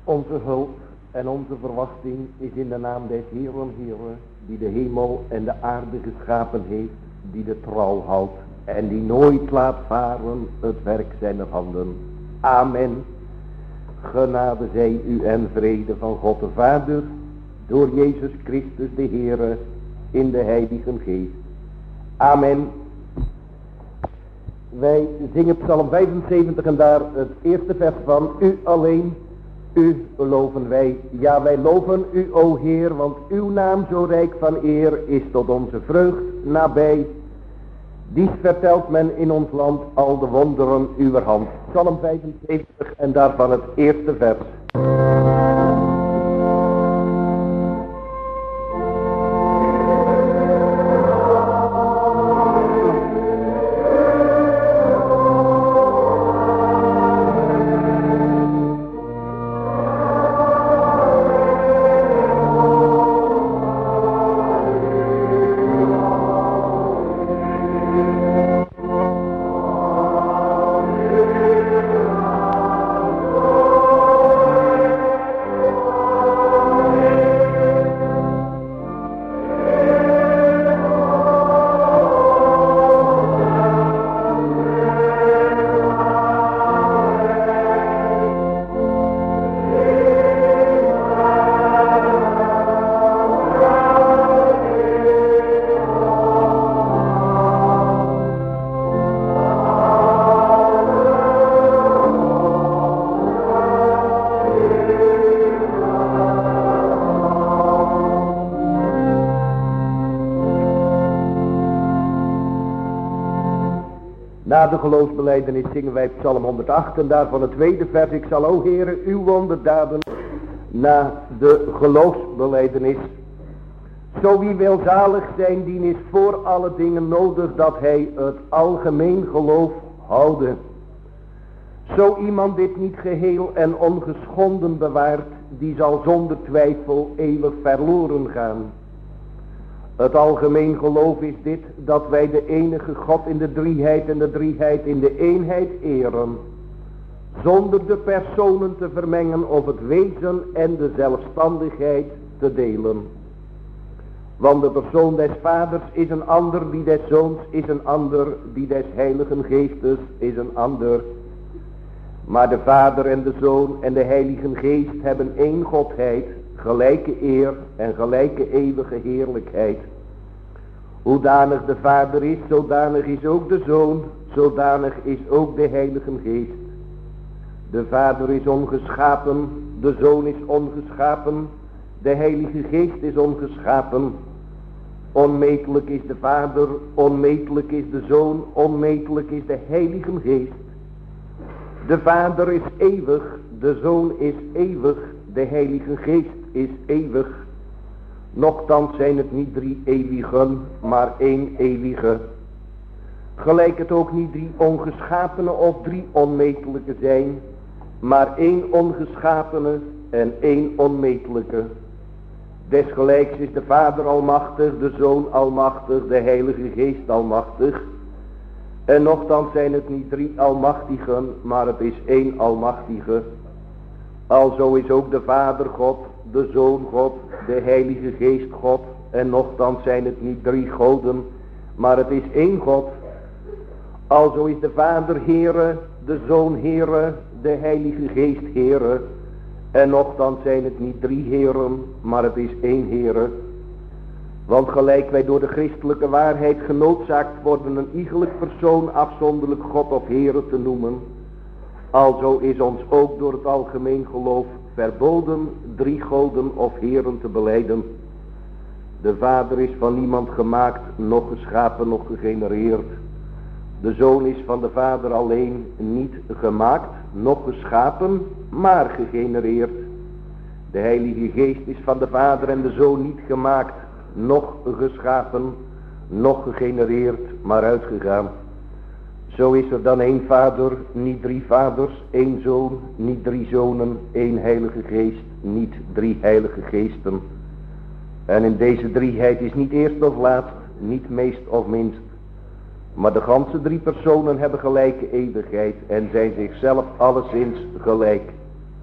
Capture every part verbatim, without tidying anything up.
Onze hulp en onze verwachting is in de naam des Heeren, Heeren, die de hemel en de aarde geschapen heeft, die de trouw houdt en die nooit laat varen het werk zijner handen. Amen. Genade zij u en vrede van God de Vader, door Jezus Christus de Heere, in de Heilige Geest. Amen. Wij zingen Psalm vijfenzeventig en daar het eerste vers van. U alleen, u loven wij. Ja, wij loven u, o Heer, want uw naam zo rijk van eer is tot onze vreugd nabij. Dies vertelt men in ons land al de wonderen uwer hand. Psalm vijfenzeventig en daarvan het eerste vers. Na de geloofsbelijdenis zingen wij Psalm honderdacht en daarvan het tweede vers. Ik zal, o Heere, uw wonderdaden. Na de geloofsbelijdenis. Zo wie wil zalig zijn, dien is voor alle dingen nodig dat hij het algemeen geloof houden. Zo iemand dit niet geheel en ongeschonden bewaart, die zal zonder twijfel eeuwig verloren gaan. Het algemeen geloof is dit, dat wij de enige God in de drieheid en de drieheid in de eenheid eren, zonder de personen te vermengen of het wezen en de zelfstandigheid te delen. Want de persoon des vaders is een ander, die des zoons is een ander, die des heiligen geestes is een ander. Maar de vader en de zoon en de heilige geest hebben één godheid, gelijke eer en gelijke eeuwige heerlijkheid. Hoedanig de vader is, zodanig is ook de zoon, zodanig is ook de heilige geest. De vader is ongeschapen, de zoon is ongeschapen, de heilige geest is ongeschapen. Onmetelijk is de vader, onmetelijk is de zoon, onmetelijk is de heilige geest. De vader is eeuwig, de zoon is eeuwig, de heilige geest is eeuwig. Nochtans zijn het niet drie eeuwigen, maar één eeuwige. Gelijk het ook niet drie ongeschapene of drie onmetelijke zijn, maar één ongeschapene en één onmetelijke. Desgelijks is de Vader almachtig, de Zoon almachtig, de Heilige Geest almachtig. En nochtans zijn het niet drie almachtigen, maar het is één almachtige. Alzo is ook de Vader God, de Zoon God, de Heilige Geest God. En nochtans zijn het niet drie goden, maar het is één God. Alzo is de Vader Heere, de Zoon Heere, de Heilige Geest Heere. En nochtans zijn het niet drie heren, maar het is één Heere. Want gelijk wij door de christelijke waarheid genoodzaakt worden een iegelijk persoon afzonderlijk God of Heere te noemen, alzo is ons ook door het algemeen geloof verboden drie goden of heren te belijden. De Vader is van niemand gemaakt, noch geschapen, noch gegenereerd. De Zoon is van de Vader alleen niet gemaakt, noch geschapen, maar gegenereerd. De Heilige Geest is van de Vader en de Zoon niet gemaakt, noch geschapen, noch gegenereerd, maar uitgegaan. Zo is er dan één Vader, niet drie vaders, één Zoon, niet drie zonen, één Heilige Geest, niet drie Heilige Geesten. En in deze drieheid is niet eerst of laatst, niet meest of minst, maar de ganse drie personen hebben gelijke eeuwigheid en zijn zichzelf alleszins gelijk.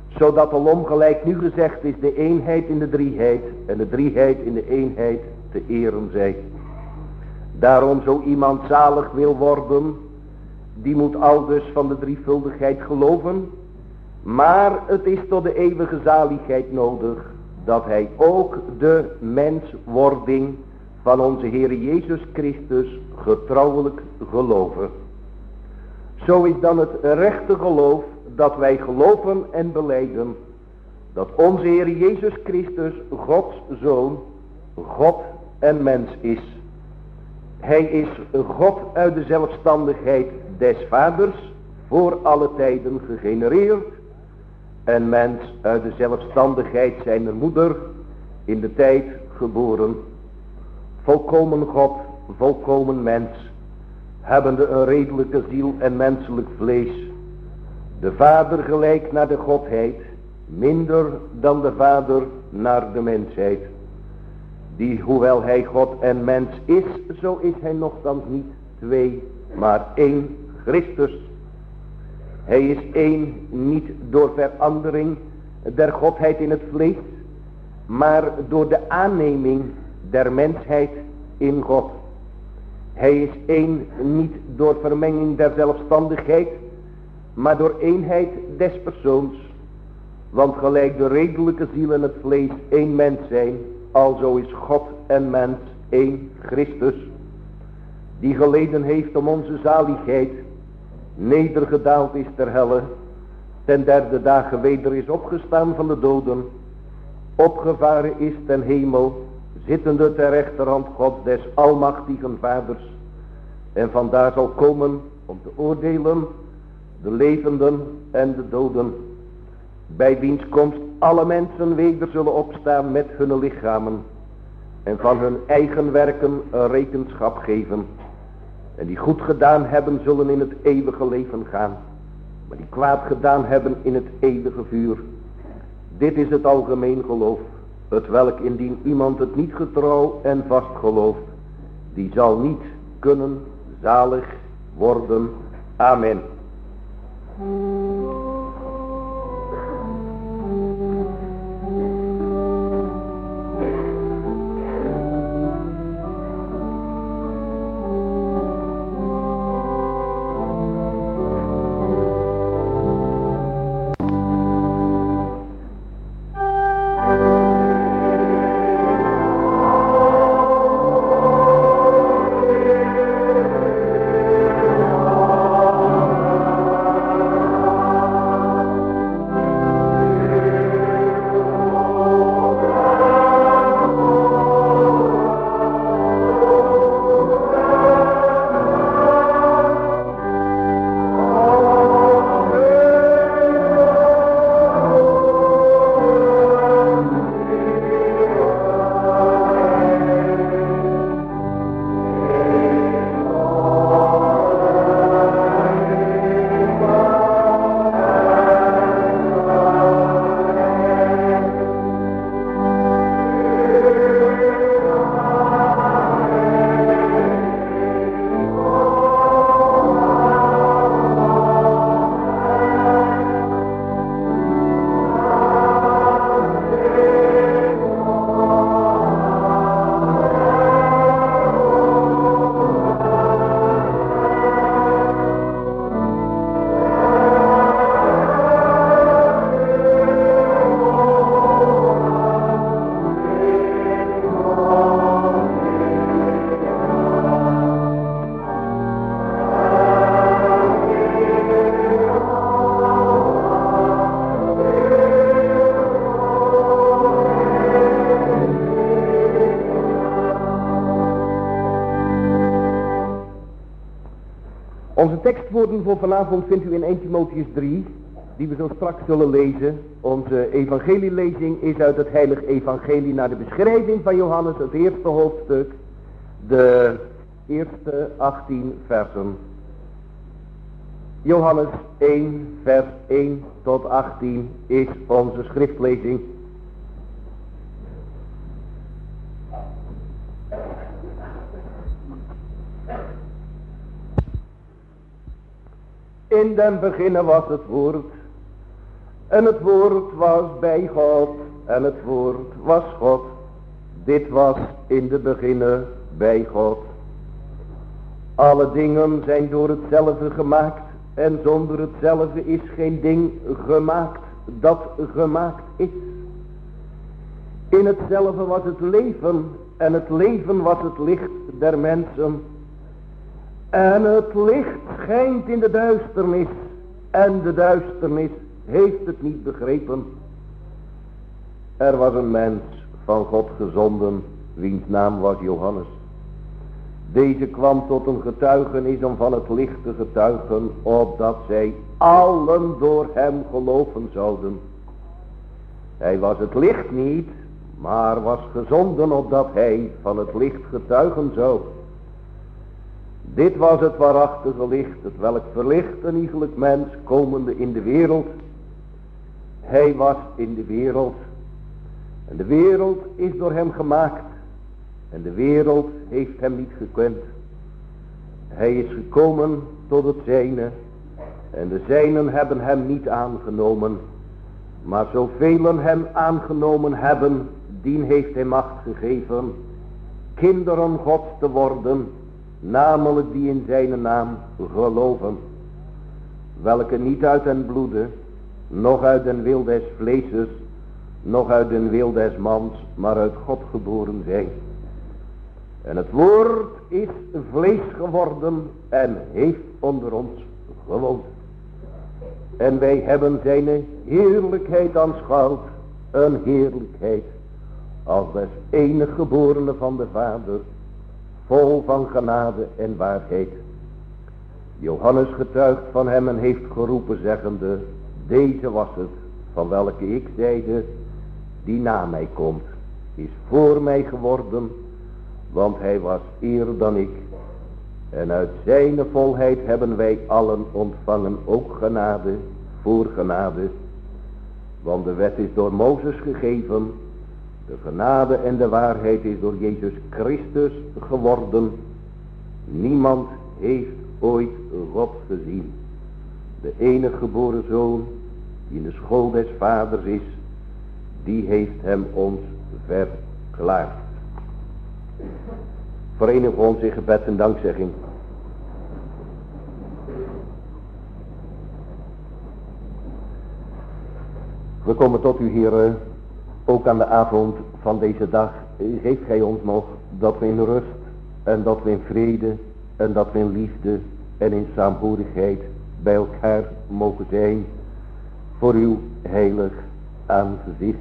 Zodat alom gelijk nu gezegd is de eenheid in de drieheid en de drieheid in de eenheid te eren zij. Daarom zo iemand zalig wil worden, die moet aldus van de drievuldigheid geloven. Maar het is tot de eeuwige zaligheid nodig dat hij ook de menswording van onze Heere Jezus Christus getrouwelijk geloven. Zo is dan het rechte geloof dat wij geloven en belijden dat onze Heere Jezus Christus Gods Zoon, God en mens is. Hij is God uit de zelfstandigheid des Vaders voor alle tijden gegenereerd en mens uit de zelfstandigheid zijner moeder in de tijd geboren. Volkomen God, volkomen mens, hebbende een redelijke ziel en menselijk vlees. De Vader gelijk naar de Godheid, minder dan de Vader naar de mensheid. Die, hoewel hij God en mens is, zo is hij nogthans niet twee, maar één Christus. Hij is één niet door verandering der Godheid in het vlees, maar door de aanneming der mensheid in God. Hij is één niet door vermenging der zelfstandigheid, maar door eenheid des persoons. Want gelijk de redelijke ziel en het vlees één mens zijn, alzo is God en mens één Christus, die geleden heeft om onze zaligheid, nedergedaald is ter helle, ten derde dagen weder is opgestaan van de doden, opgevaren is ten hemel, zittende ter rechterhand Gods des almachtigen Vaders, en vandaar zal komen om te oordelen de levenden en de doden, bij wiens komst alle mensen weder zullen opstaan met hun lichamen en van hun eigen werken een rekenschap geven. En die goed gedaan hebben zullen in het eeuwige leven gaan, maar die kwaad gedaan hebben in het eeuwige vuur. Dit is het algemeen geloof, het welk indien iemand het niet getrouw en vast gelooft, die zal niet kunnen zalig worden. Amen. Onze tekstwoorden voor vanavond vindt u in eerste Timotheüs drie, die we zo straks zullen lezen. Onze evangelielezing is uit het heilige evangelie naar de beschrijving van Johannes, het eerste hoofdstuk, de eerste achttien versen. Johannes één, vers één tot achttien is onze schriftlezing. In den beginnen was het woord, En het woord was bij God. En het woord was God. Dit was in de beginne bij God. Alle dingen zijn door hetzelfde gemaakt. En zonder hetzelfde is geen ding gemaakt dat gemaakt is. In hetzelfde was het leven. En het leven was het licht der mensen. En het licht schijnt in de duisternis. En de duisternis heeft het niet begrepen. Er was een mens van God gezonden, wiens naam was Johannes. Deze kwam tot een getuigenis om van het licht te getuigen, opdat zij allen door hem geloven zouden. Hij was het licht niet, maar was gezonden opdat hij van het licht getuigen zou. Dit was het waarachtige licht, het welk verlicht een iegelijk mens komende in de wereld. Hij was in de wereld. En de wereld is door hem gemaakt. En de wereld heeft hem niet gekend. Hij is gekomen tot het zijne. En de zijnen hebben hem niet aangenomen. Maar zoveel hem aangenomen hebben, dien heeft hij macht gegeven kinderen Gods te worden, namelijk die in zijn naam geloven. Welke niet uit den bloede, noch uit den wil des vleeses, noch uit den wil des mans, maar uit God geboren zijn. En het woord is vlees geworden en heeft onder ons gewoond. En wij hebben zijn heerlijkheid aanschouwd, een heerlijkheid als des enige geborene van de Vader, vol van genade en waarheid. Johannes getuigt van hem en heeft geroepen zeggende, deze was het, van welke ik zeide, die na mij komt, is voor mij geworden, want hij was eer dan ik. En uit zijn volheid hebben wij allen ontvangen ook genade voor genade. Want de wet is door Mozes gegeven, de genade en de waarheid is door Jezus Christus geworden. Niemand heeft ooit God gezien. De enige geboren Zoon, die in de school des Vaders is, die heeft hem ons verklaard. Verenigen we ons in gebed en dankzegging. We komen tot u, Heere, ook aan de avond van deze dag. Geeft gij ons nog dat we in rust en dat we in vrede en dat we in liefde en in saamhorigheid bij elkaar mogen zijn voor uw heilig aangezicht.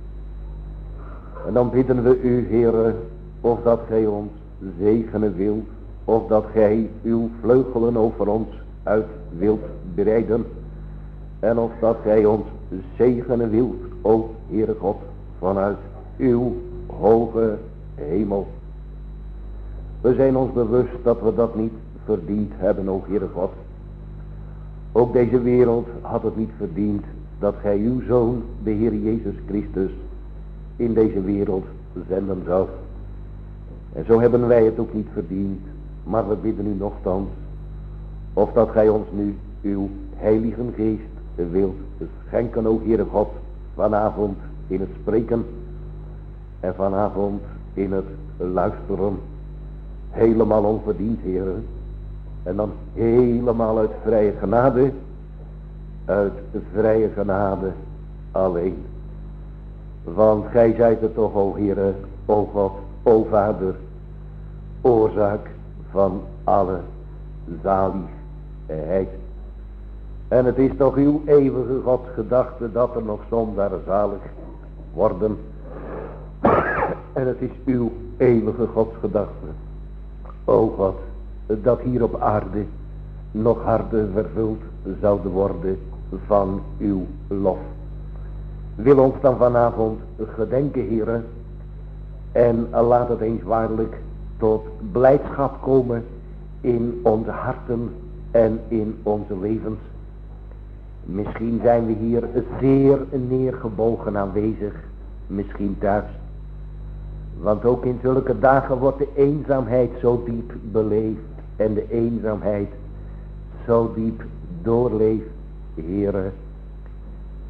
En dan bidden we u, Heere, of dat gij ons zegenen wilt, of dat gij uw vleugelen over ons uit wilt breiden, en of dat gij ons zegenen wilt, o Heere God, vanuit uw hoge hemel. We zijn ons bewust dat we dat niet verdiend hebben, o Heere God. Ook deze wereld had het niet verdiend dat gij uw Zoon, de Heer Jezus Christus, in deze wereld zenden zou. En zo hebben wij het ook niet verdiend, maar we bidden u nochtans, of dat gij ons nu uw heilige geest wilt schenken, o Heere God, vanavond in het spreken en vanavond in het luisteren. Helemaal onverdiend, Heere, en dan helemaal uit vrije genade, uit vrije genade alleen. Want gij zijt het toch, o Heere, o God, o Vader, oorzaak van alle zaligheid. En het is toch uw eeuwige Gods gedachte dat er nog zondaren zalig worden. En het is uw eeuwige Gods gedachte, o God, dat hier op aarde nog harten vervuld zouden worden van uw lof. Wil ons dan vanavond gedenken, Heere, en laat het eens waarlijk tot blijdschap komen in onze harten en in onze levens. Misschien zijn we hier zeer neergebogen aanwezig, misschien thuis. Want ook in zulke dagen wordt de eenzaamheid zo diep beleefd en de eenzaamheid zo diep doorleefd, Heere.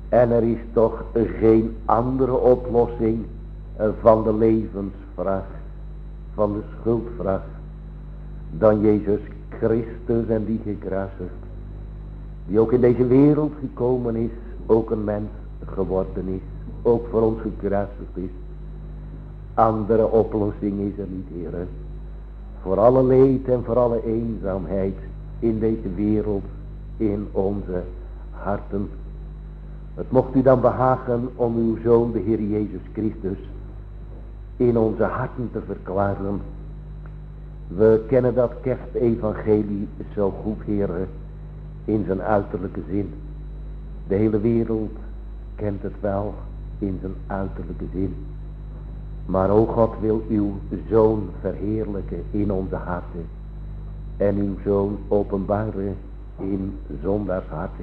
En er is toch geen andere oplossing van de levensvraag, van de schuldvraag, dan Jezus Christus en die gekruisigd, die ook in deze wereld gekomen is, ook een mens geworden is, ook voor ons gekruisigd is. Andere oplossing is er niet, Heere, voor alle leed en voor alle eenzaamheid in deze wereld, in onze harten. Het mocht u dan behagen om uw Zoon, de Heer Jezus Christus, in onze harten te verklaren. We kennen dat kerstevangelie zo goed, Heere, in zijn uiterlijke zin. De hele wereld kent het wel in zijn uiterlijke zin. Maar o God, wil uw Zoon verheerlijken in onze harten. En uw Zoon openbaren in zondaars harten.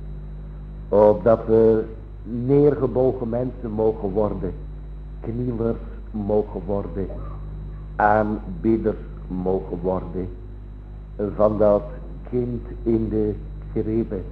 Opdat we neergebogen mensen mogen worden. Knielers mogen worden. Aanbidders mogen worden. Van dat kind in de kribbe.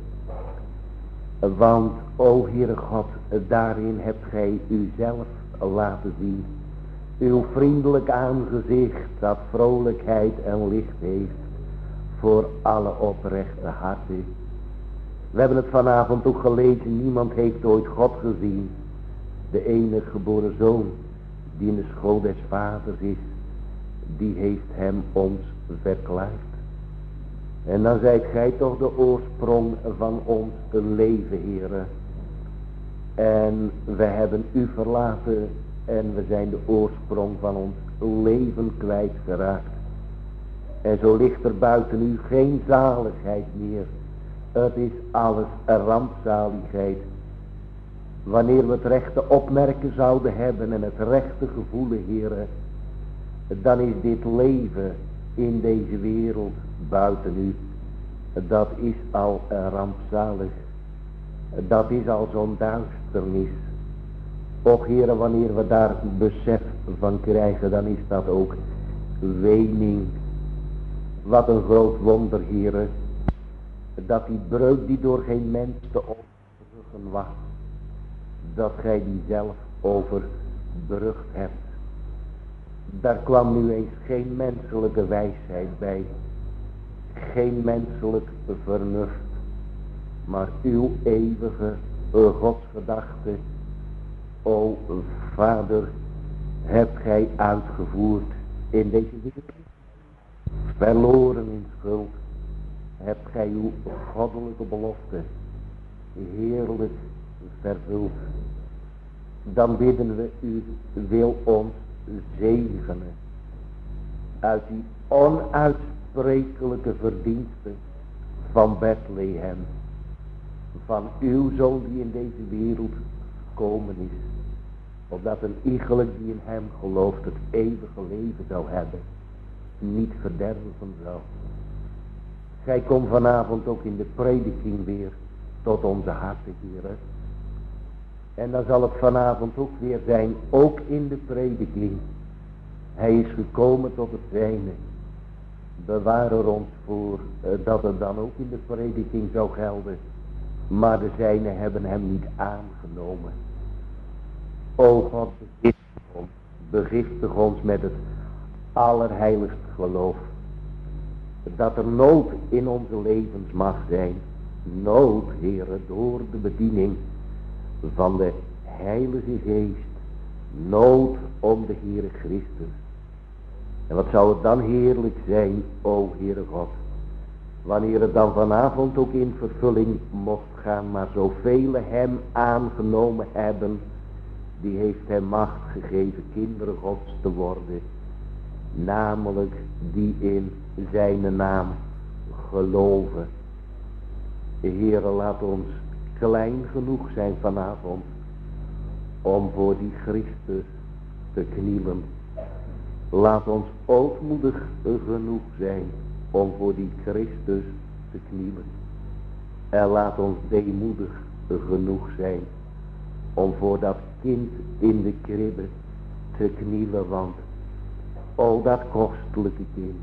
Want, o Heere God, daarin hebt gij uzelf laten zien. Uw vriendelijk aangezicht dat vrolijkheid en licht heeft voor alle oprechte harten. We hebben het vanavond ook gelezen, niemand heeft ooit God gezien. De enige geboren Zoon die in de school des vaders is, die heeft hem ons verklaard. En dan zijt gij toch de oorsprong van ons leven, Heere. En we hebben u verlaten en we zijn de oorsprong van ons leven kwijtgeraakt. En zo ligt er buiten u geen zaligheid meer. Het is alles een rampzaligheid. Wanneer we het rechte opmerken zouden hebben en het rechte gevoelen, Heere, dan is dit leven in deze wereld buiten u, dat is al een rampzalig. Dat is al zo'n duisternis. Och Heere, wanneer we daar besef van krijgen, dan is dat ook wening. Wat een groot wonder, Heere, dat die breuk die door geen mens te overbruggen was, dat gij die zelf overbrugd hebt. Daar kwam nu eens geen menselijke wijsheid bij, geen menselijk vernuft, maar uw eeuwige godsgedachte, o Vader, hebt gij uitgevoerd in deze wereld. Verloren in schuld, hebt gij uw goddelijke belofte heerlijk vervuld. Dan bidden we u, wil ons zegenen uit die onuitsprekelijke verdiensten van Bethlehem, van uw Zoon die in deze wereld gekomen is, opdat een iegelijk die in hem gelooft het eeuwige leven zou hebben, niet verderven zou. Gij komt vanavond ook in de prediking weer tot onze harten, Heere. En dan zal het vanavond ook weer zijn, ook in de prediking. Hij is gekomen tot het zijne. Bewaar er ons voor uh, dat het dan ook in de prediking zou gelden. Maar de zijnen hebben hem niet aangenomen. O God, begiftig ons, begiftig ons met het allerheiligst geloof. Dat er nood in onze levens mag zijn. Nood, Heere, door de bediening van de Heilige Geest. Nood om de Heere Christus. En wat zou het dan heerlijk zijn, o Heere God, wanneer het dan vanavond ook in vervulling mocht gaan, maar zoveel hem aangenomen hebben, die heeft hem macht gegeven kinderen Gods te worden, namelijk die in zijn naam geloven. Heere, laat ons klein genoeg zijn vanavond om voor die Christus te knielen. Laat ons ootmoedig genoeg zijn om voor die Christus te knielen. En laat ons deemoedig genoeg zijn om voor dat kind in de kribbe te knielen. Want o dat kostelijke kind,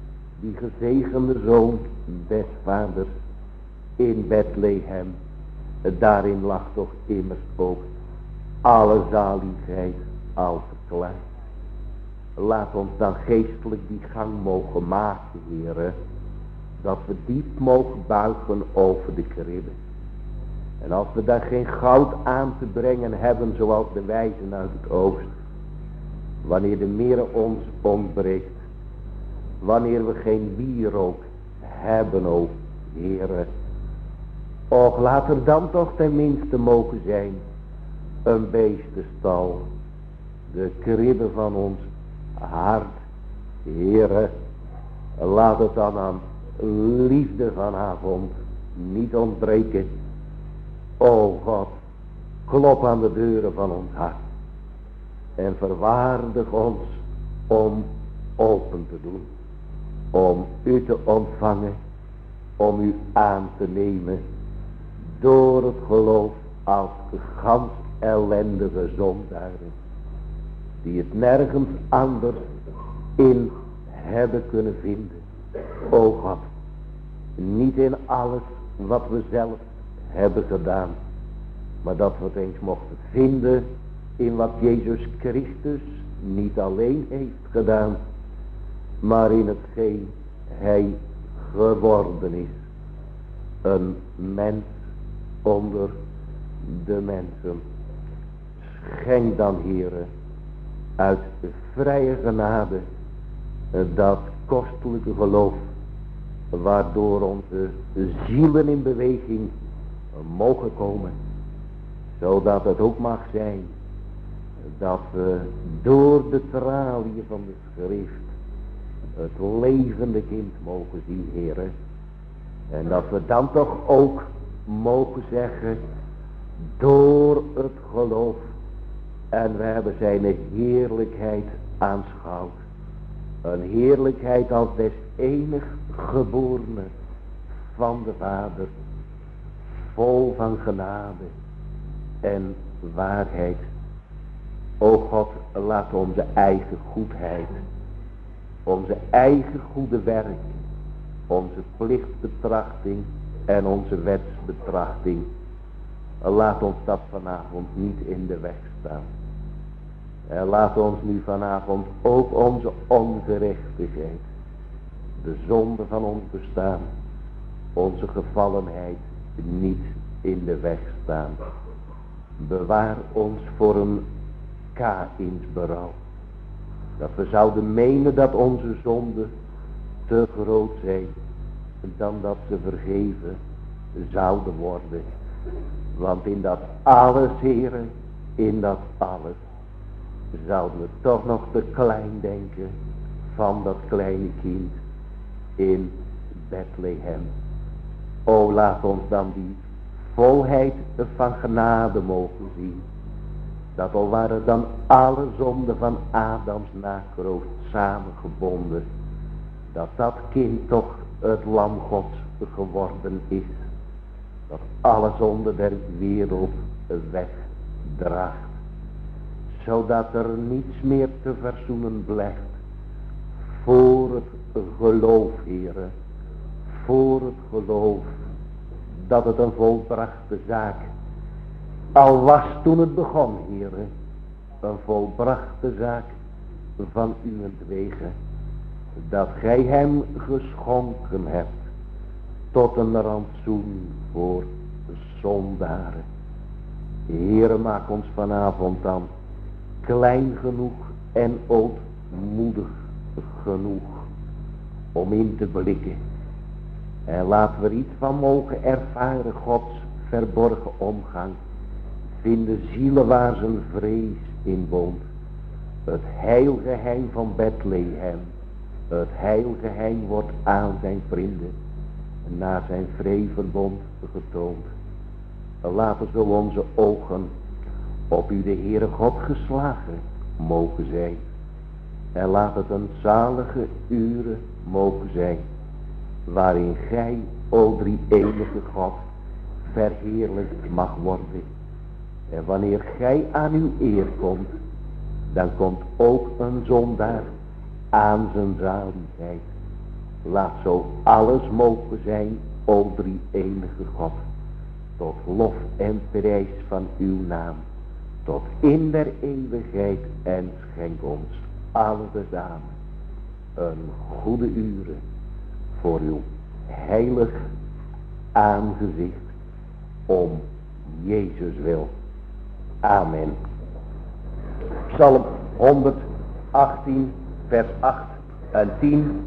die gezegende Zoon des Vaders in Bethlehem, Daarin lag toch immers ook alle zaligheid al verklaard. Laat ons dan geestelijk die gang mogen maken, Heere, dat we diep mogen buigen over de kribben. En als we daar geen goud aan te brengen hebben, zoals de wijzen uit het oosten, wanneer de mere ons ontbreekt, wanneer we geen wierook hebben, o Heere, och, laat er dan toch tenminste mogen zijn een beestenstal, de kribben van ons hart, Heere, laat het dan aan liefde vanavond niet ontbreken. O God, klop aan de deuren van ons hart en verwaardig ons om open te doen, om u te ontvangen, om u aan te nemen door het geloof als gans ellendige zondaren, die het nergens anders in hebben kunnen vinden. O God, niet in alles wat we zelf hebben gedaan, maar dat we het eens mochten vinden in wat Jezus Christus niet alleen heeft gedaan, maar in hetgeen hij geworden is. Een mens onder de mensen. Schenk dan, Heere, uit de vrije genade dat kostelijke geloof, waardoor onze zielen in beweging mogen komen, zodat het ook mag zijn dat we door de traliën van de schrift het levende kind mogen zien, Heere, en dat we dan toch ook mogen zeggen, door het geloof, en we hebben zijn heerlijkheid aanschouwd, een heerlijkheid als des enig geborene van de Vader, vol van genade en waarheid. O God, laat onze eigen goedheid, onze eigen goede werk, onze plichtbetrachting en onze wetsbetrachting, laat ons dat vanavond niet in de weg staan. En laat ons nu vanavond ook onze ongerechtigheid, de zonde van ons bestaan, onze gevallenheid niet in de weg staan. Bewaar ons voor een Kaïns berouw, dat we zouden menen dat onze zonden te groot zijn, dan dat ze vergeven zouden worden. Want in dat alles, Heere, in dat alles, zouden we toch nog te klein denken van dat kleine kind in Bethlehem. O, laat ons dan die volheid van genade mogen zien, dat al waren dan alle zonden van Adams nakroost samengebonden, dat dat kind toch het lam Gods geworden is, dat alle zonden der wereld wegdraagt, zodat er niets meer te verzoenen blijft voor het geloof, Heere, voor het geloof, dat het een volbrachte zaak al was toen het begon, Heere, een volbrachte zaak van uwentwege, dat gij hem geschonken hebt tot een rantsoen voor zondaren. Heere, maak ons vanavond dan klein genoeg en ootmoedig genoeg om in te blikken. En laten we er iets van mogen ervaren, Gods verborgen omgang. Vinden zielen waar zijn vrees in woont. Het heilgeheim van Bethlehem. Het heilgeheim wordt aan zijn vrienden na zijn vreeverbond getoond. Laten zo onze ogen op u de Heere God geslagen mogen zijn. En laat het een zalige uren mogen zijn, waarin gij, o drie enige God, verheerlijkt mag worden. En wanneer gij aan uw eer komt, dan komt ook een zondaar aan zijn zaligheid. Laat zo alles mogen zijn, o drie enige God, tot lof en prijs van uw naam, tot in der eeuwigheid, en schenk ons alle tezamen een goede ure voor uw heilig aangezicht, om Jezus wil. Amen. Psalm honderdachttien, vers acht en tien.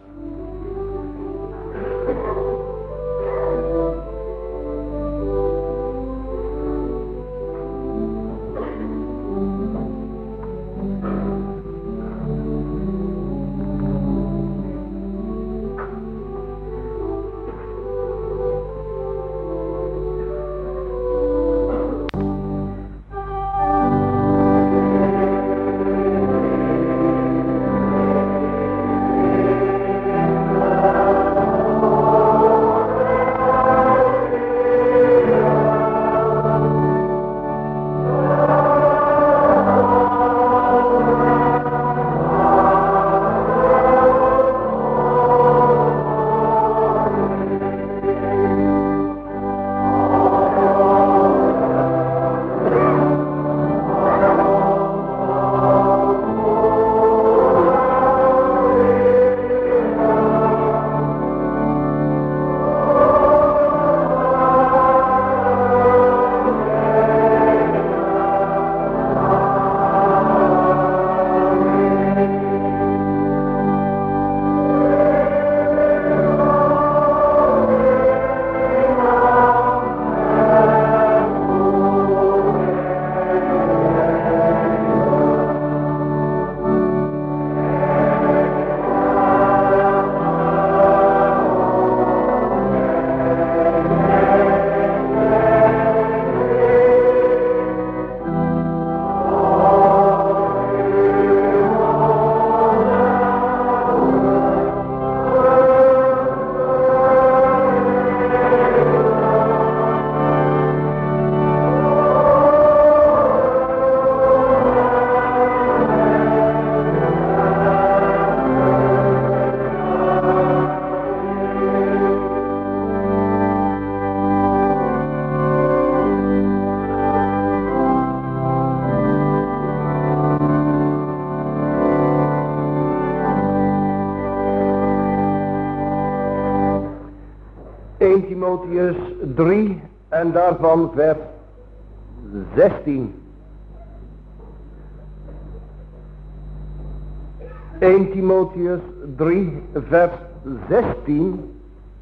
eerste Timotheus drie en daarvan vers zestien. eerste Timotheus drie vers zestien.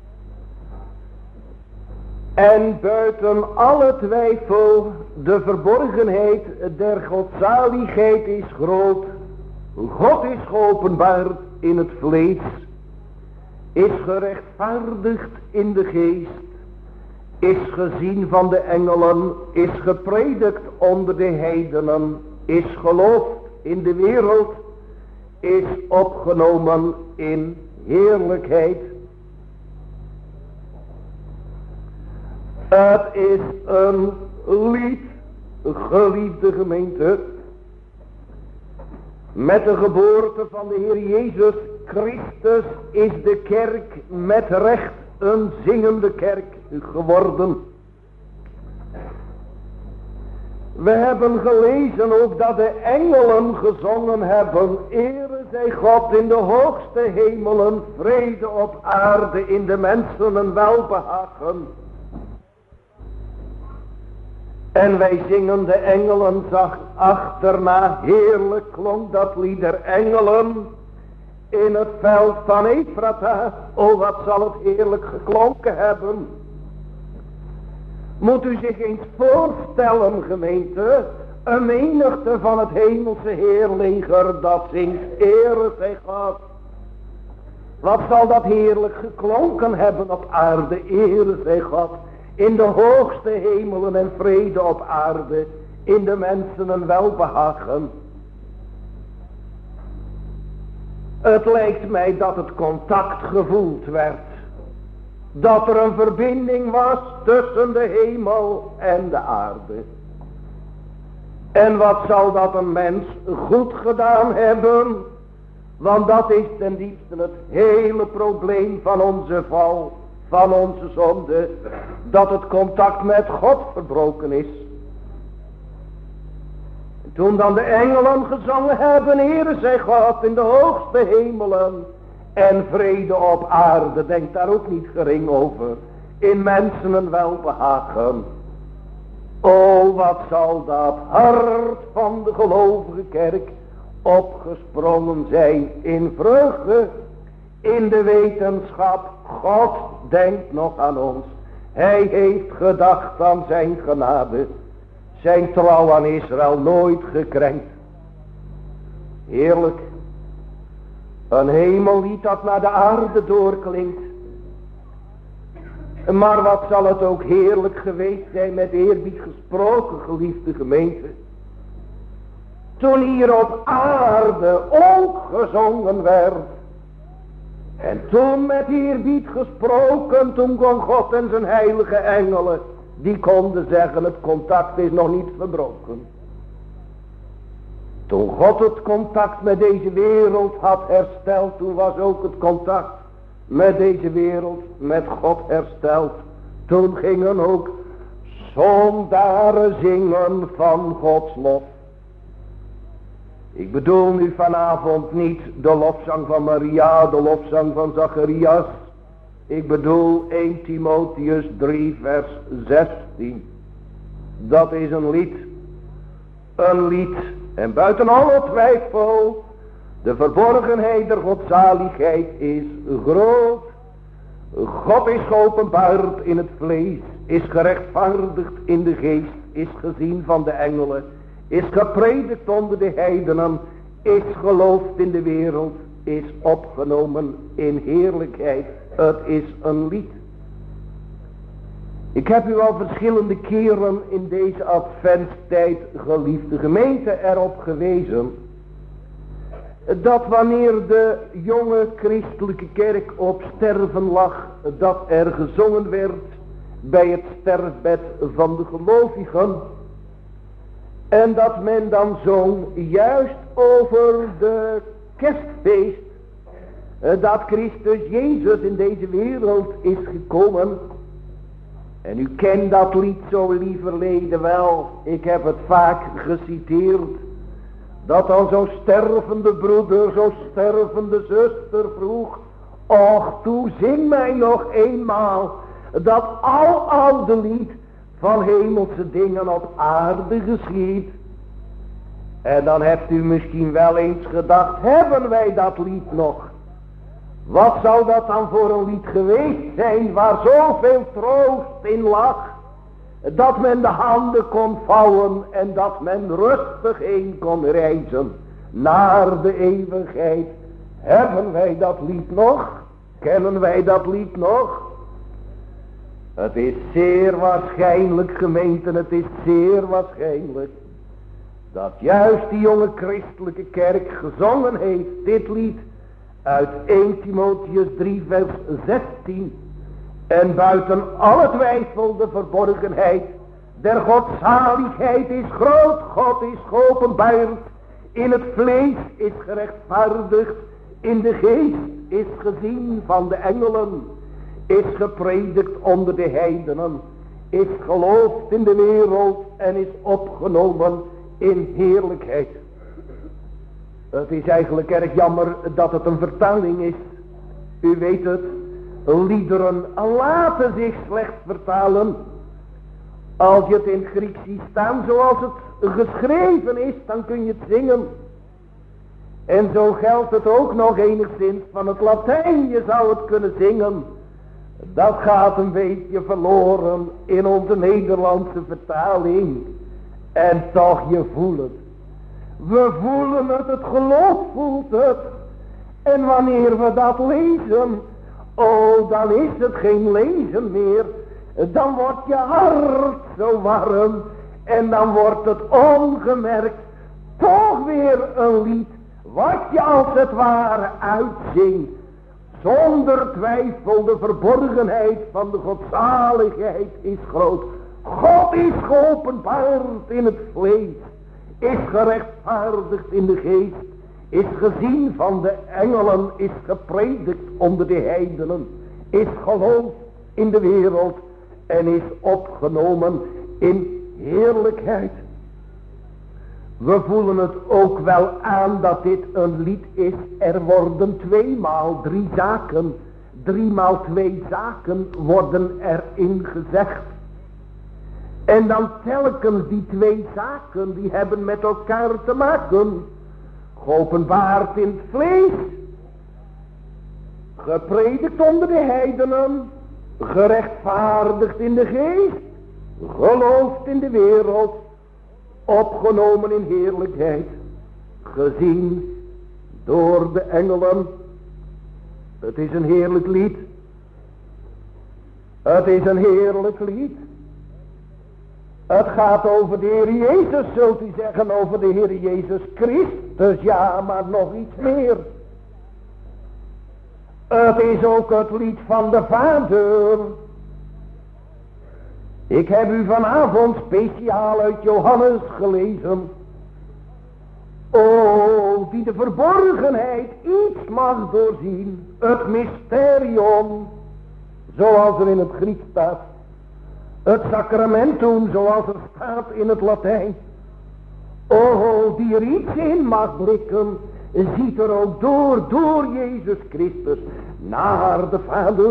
En buiten alle twijfel, de verborgenheid der godzaligheid is groot. God is geopenbaard in het vlees, is gerechtvaardigd in de geest, is gezien van de engelen, is gepredikt onder de heidenen, is geloofd in de wereld, is opgenomen in heerlijkheid. Het is een lied, geliefde gemeente, met de geboorte van de Heer Jezus Christus is de kerk met recht een zingende kerk geworden. We hebben gelezen ook dat de engelen gezongen hebben: Ere zij God in de hoogste hemelen, vrede op aarde in de mensen een welbehagen. En wij zingen de engelen zacht achterna. Heerlijk klonk dat lied der engelen in het veld van Ephrata. O, wat zal het heerlijk geklonken hebben. Moet u zich eens voorstellen, gemeente, een menigte van het hemelse heerleger dat zingt Ere zij God. Wat zal dat heerlijk geklonken hebben op aarde, Ere zij God. In de hoogste hemelen en vrede op aarde, in de mensen een welbehagen. Het lijkt mij dat het contact gevoeld werd. Dat er een verbinding was tussen de hemel en de aarde. En wat zal dat een mens goed gedaan hebben? Want dat is ten diepste het hele probleem van onze val. van onze zonde, dat het contact met God verbroken is. En toen dan de engelen gezongen hebben, Heere zij God in de hoogste hemelen en vrede op aarde, denk daar ook niet gering over, in mensen een welbehagen. O, wat zal dat hart van de gelovige kerk opgesprongen zijn in vreugde, in de wetenschap, God denkt nog aan ons. Hij heeft gedacht aan zijn genade, zijn trouw aan Israël nooit gekrenkt. Heerlijk, een hemellied dat naar de aarde doorklinkt. Maar wat zal het ook heerlijk geweest zijn, met eerbied gesproken, geliefde gemeente, toen hier op aarde ook gezongen werd. En toen met eerbied gesproken, toen kon God en zijn heilige engelen, die konden zeggen, het contact is nog niet verbroken. Toen God het contact met deze wereld had hersteld, toen was ook het contact met deze wereld, met God hersteld. Toen gingen ook zondaren zingen van Gods lof. Ik bedoel nu vanavond niet de lofzang van Maria, de lofzang van Zacharias. Ik bedoel Eerste Timotheüs drie vers zestien. Dat is een lied. Een lied. En buiten alle twijfel, de verborgenheid der godzaligheid is groot. God is geopenbaard in het vlees, is gerechtvaardigd in de geest, is gezien van de engelen, is gepredikt onder de heidenen, is geloofd in de wereld, is opgenomen in heerlijkheid. Het is een lied. Ik heb u al verschillende keren in deze adventstijd, geliefde gemeente, erop gewezen dat wanneer de jonge christelijke kerk op sterven lag, dat er gezongen werd bij het sterfbed van de gelovigen. En dat men dan zong juist over de kerstfeest, dat Christus Jezus in deze wereld is gekomen. En u kent dat lied zo lieverlede wel, ik heb het vaak geciteerd. Dat dan zo'n stervende broeder, zo'n stervende zuster vroeg, och, toe zing mij nog eenmaal dat al oude lied van hemelse dingen op aarde geschiet. En dan hebt u misschien wel eens gedacht, hebben wij dat lied nog? Wat zou dat dan voor een lied geweest zijn waar zoveel troost in lag? Dat men de handen kon vouwen en dat men rustig heen kon reizen naar de eeuwigheid. Hebben wij dat lied nog? Kennen wij dat lied nog? Het is zeer waarschijnlijk, gemeente, het is zeer waarschijnlijk dat juist die jonge christelijke kerk gezongen heeft dit lied uit Eerste Timotheüs drie vers zestien. En buiten alle twijfel de verborgenheid der godzaligheid is groot. God is geopenbaard, in het vlees is gerechtvaardigd, in de geest is gezien van de engelen, is gepredikt onder de heidenen, is geloofd in de wereld en is opgenomen in heerlijkheid. Het is eigenlijk erg jammer dat het een vertaling is. U weet het, liederen laten zich slecht vertalen. Als je het in het Grieks ziet staan zoals het geschreven is, dan kun je het zingen. En zo geldt het ook nog enigszins van het Latijn. Je zou het kunnen zingen. Dat gaat een beetje verloren in onze Nederlandse vertaling. En toch, je voelt het. We voelen het, het geloof voelt het. En wanneer we dat lezen, oh, dan is het geen lezen meer. Dan wordt je hart zo warm. En dan wordt het ongemerkt toch weer een lied. Wat je als het ware uitzingt. Zonder twijfel de verborgenheid van de godzaligheid is groot. God is geopenbaard in het vlees. Is gerechtvaardigd in de geest. Is gezien van de engelen. Is gepredikt onder de heidenen. Is geloofd in de wereld en is opgenomen in heerlijkheid. We voelen het ook wel aan dat dit een lied is. Er worden tweemaal drie zaken, driemaal twee zaken worden erin gezegd. En dan telkens die twee zaken, die hebben met elkaar te maken. Geopenbaard in het vlees, gepredikt onder de heidenen, gerechtvaardigd in de geest, geloofd in de wereld, opgenomen in heerlijkheid, gezien door de engelen. Het is een heerlijk lied. Het is een heerlijk lied. Het gaat over de Heer Jezus, zult u zeggen, over de Heer Jezus Christus, ja, maar nog iets meer. Het is ook het lied van de Vader. Ik heb u vanavond speciaal uit Johannes gelezen. O, die de verborgenheid iets mag doorzien. Het mysterium, zoals er in het Grieks staat. Het sacramentum, zoals er staat in het Latijn. O, die er iets in mag blikken, ziet er ook door, door Jezus Christus, naar de Vader.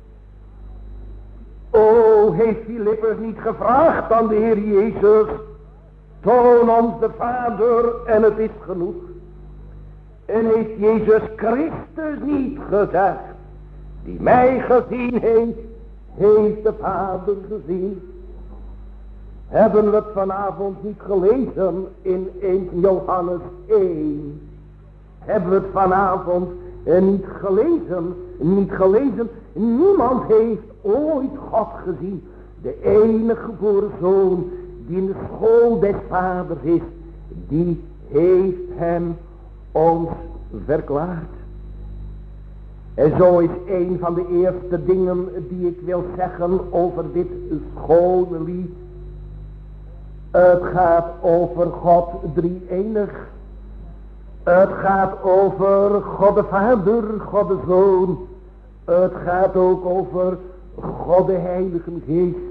O, heeft Filippus niet gevraagd aan de Heer Jezus, toon ons de Vader en het is genoeg. En heeft Jezus Christus niet gezegd, die mij gezien heeft, heeft de Vader gezien. Hebben we het vanavond niet gelezen in eerste Johannes één. Hebben we het vanavond niet gelezen, niet gelezen. Niemand heeft ooit God gezien. De enige geboren zoon die in de school des vaders is, die heeft hem ons verklaard. En zo is een van de eerste dingen die ik wil zeggen over dit schone lied. Het gaat over God drie-enig. Het gaat over God de Vader, God de Zoon. Het gaat ook over God de Heilige Geest.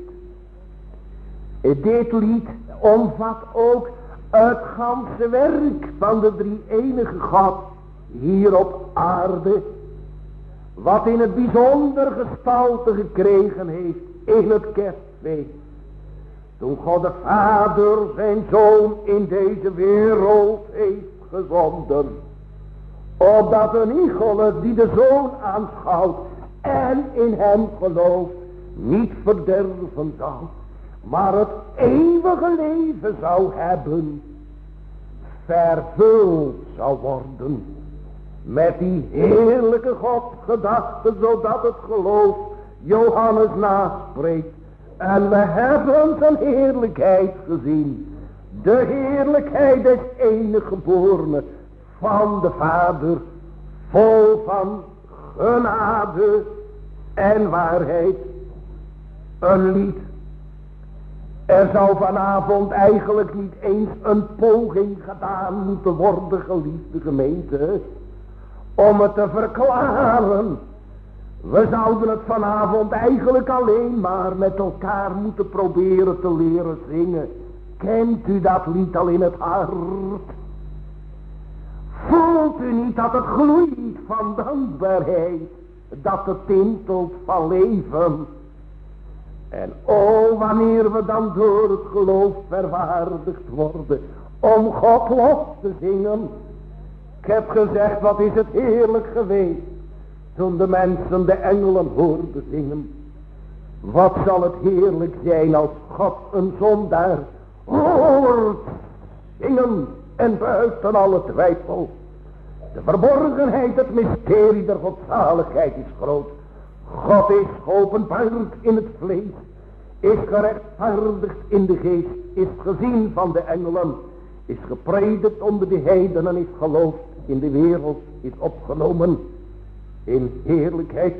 Dit lied omvat ook het ganse werk van de drie-enige God hier op aarde. Wat in het bijzonder gestalte gekregen heeft in het kerstfeest. Toen God de Vader zijn Zoon in deze wereld heeft gezonden. Opdat een iegelijk die de Zoon aanschouwt en in hem gelooft, niet verderven zou, maar het eeuwige leven zou hebben, vervuld zou worden met die heerlijke Godgedachte, zodat het geloof Johannes naspreekt. En we hebben zijn heerlijkheid gezien, de heerlijkheid des enige geborene van de Vader, vol van genade en waarheid. Een lied. Er zou vanavond eigenlijk niet eens een poging gedaan moeten worden, geliefde gemeente, om het te verklaren. We zouden het vanavond eigenlijk alleen maar met elkaar moeten proberen te leren zingen. Kent u dat lied al in het hart? Voelt u niet dat het gloeit van dankbaarheid, dat het tintelt van leven? En o, wanneer we dan door het geloof verwaardigd worden om God lof te zingen. Ik heb gezegd, wat is het heerlijk geweest toen de mensen de engelen hoorden zingen. Wat zal het heerlijk zijn als God een zondaar hoort zingen en buiten alle twijfel. De verborgenheid, het mysterie der godzaligheid is groot. God is geopenbaard in het vlees, is gerechtvaardigd in de geest, is gezien van de engelen, is gepredikt onder de heidenen, is geloofd in de wereld, is opgenomen in heerlijkheid.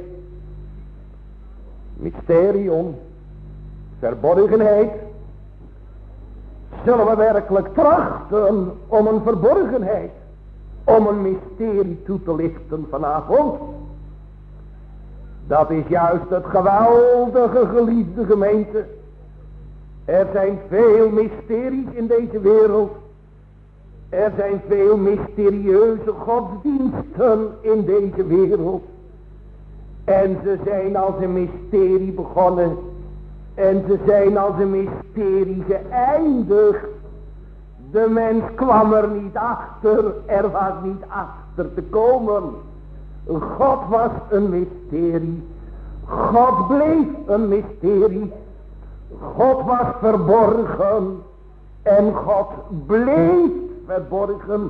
Mysterium, verborgenheid. Zullen we werkelijk trachten om een verborgenheid, om een mysterie toe te lichten vanavond? Dat is juist het geweldige, geliefde gemeente. Er zijn veel mysteries in deze wereld. Er zijn veel mysterieuze godsdiensten in deze wereld. En ze zijn als een mysterie begonnen. En ze zijn als een mysterie geëindigd. De mens kwam er niet achter. Er was niet achter te komen. God was een mysterie. God bleef een mysterie. God was verborgen. En God bleef verborgen.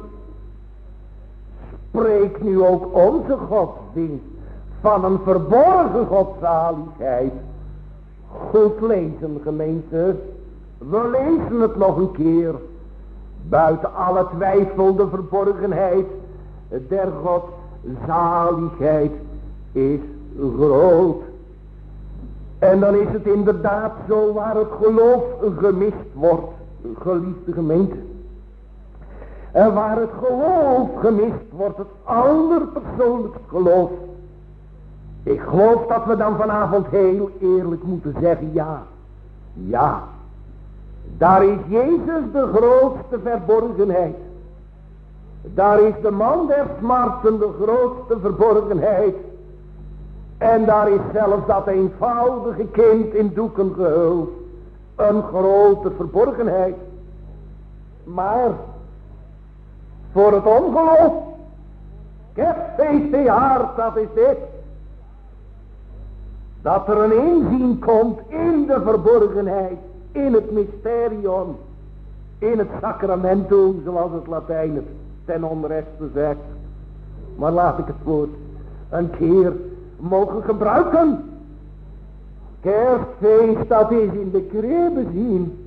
Spreekt nu ook onze godsdienst van een verborgen godzaligheid. Goed lezen, gemeente. We lezen het nog een keer. Buiten alle twijfel de verborgenheid der godzaligheid is groot. En dan is het inderdaad zo waar het geloof gemist wordt, geliefde gemeente. En waar het geloof gemist wordt, het allerpersoonlijkst geloof. Ik geloof dat we dan vanavond heel eerlijk moeten zeggen, ja, ja. Daar is Jezus de grootste verborgenheid. Daar is de man der smarten de grootste verborgenheid. En daar is zelfs dat eenvoudige kind in doeken gehuld een grote verborgenheid. Maar voor het ongeloof, kerstfeestjaar, dat is dit. Dat er een inzien komt in de verborgenheid, in het mysterium, in het sacramentum, zoals het Latijn het ten onrechte zegt. Maar laat ik het woord een keer mogen gebruiken. Kerstfeest, dat is in de kribbe zien.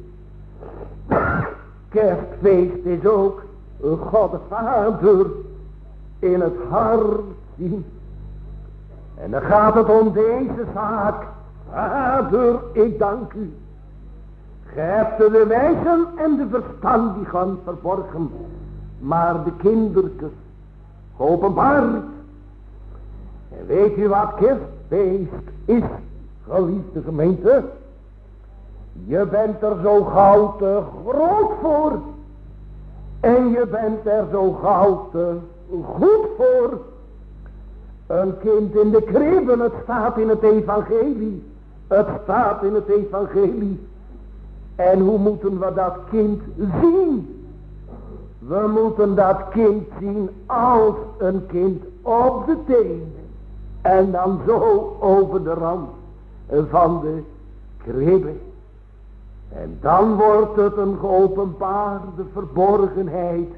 Kerstfeest is ook God de Vader in het hart zien. En dan gaat het om deze zaak. Vader, ik dank u. Ge hebt de wijzen en de verstandigen verborgen, maar de kindertjes geopenbaard. En weet u wat kerstfeest is, geliefde gemeente? Je bent er zo gauw te groot voor. En je bent er zo gauw te goed voor. Een kind in de kribben, het staat in het evangelie. Het staat in het evangelie. En hoe moeten we dat kind zien? We moeten dat kind zien als een kind op de teen. En dan zo over de rand van de kribbe. En dan wordt het een geopenbaarde verborgenheid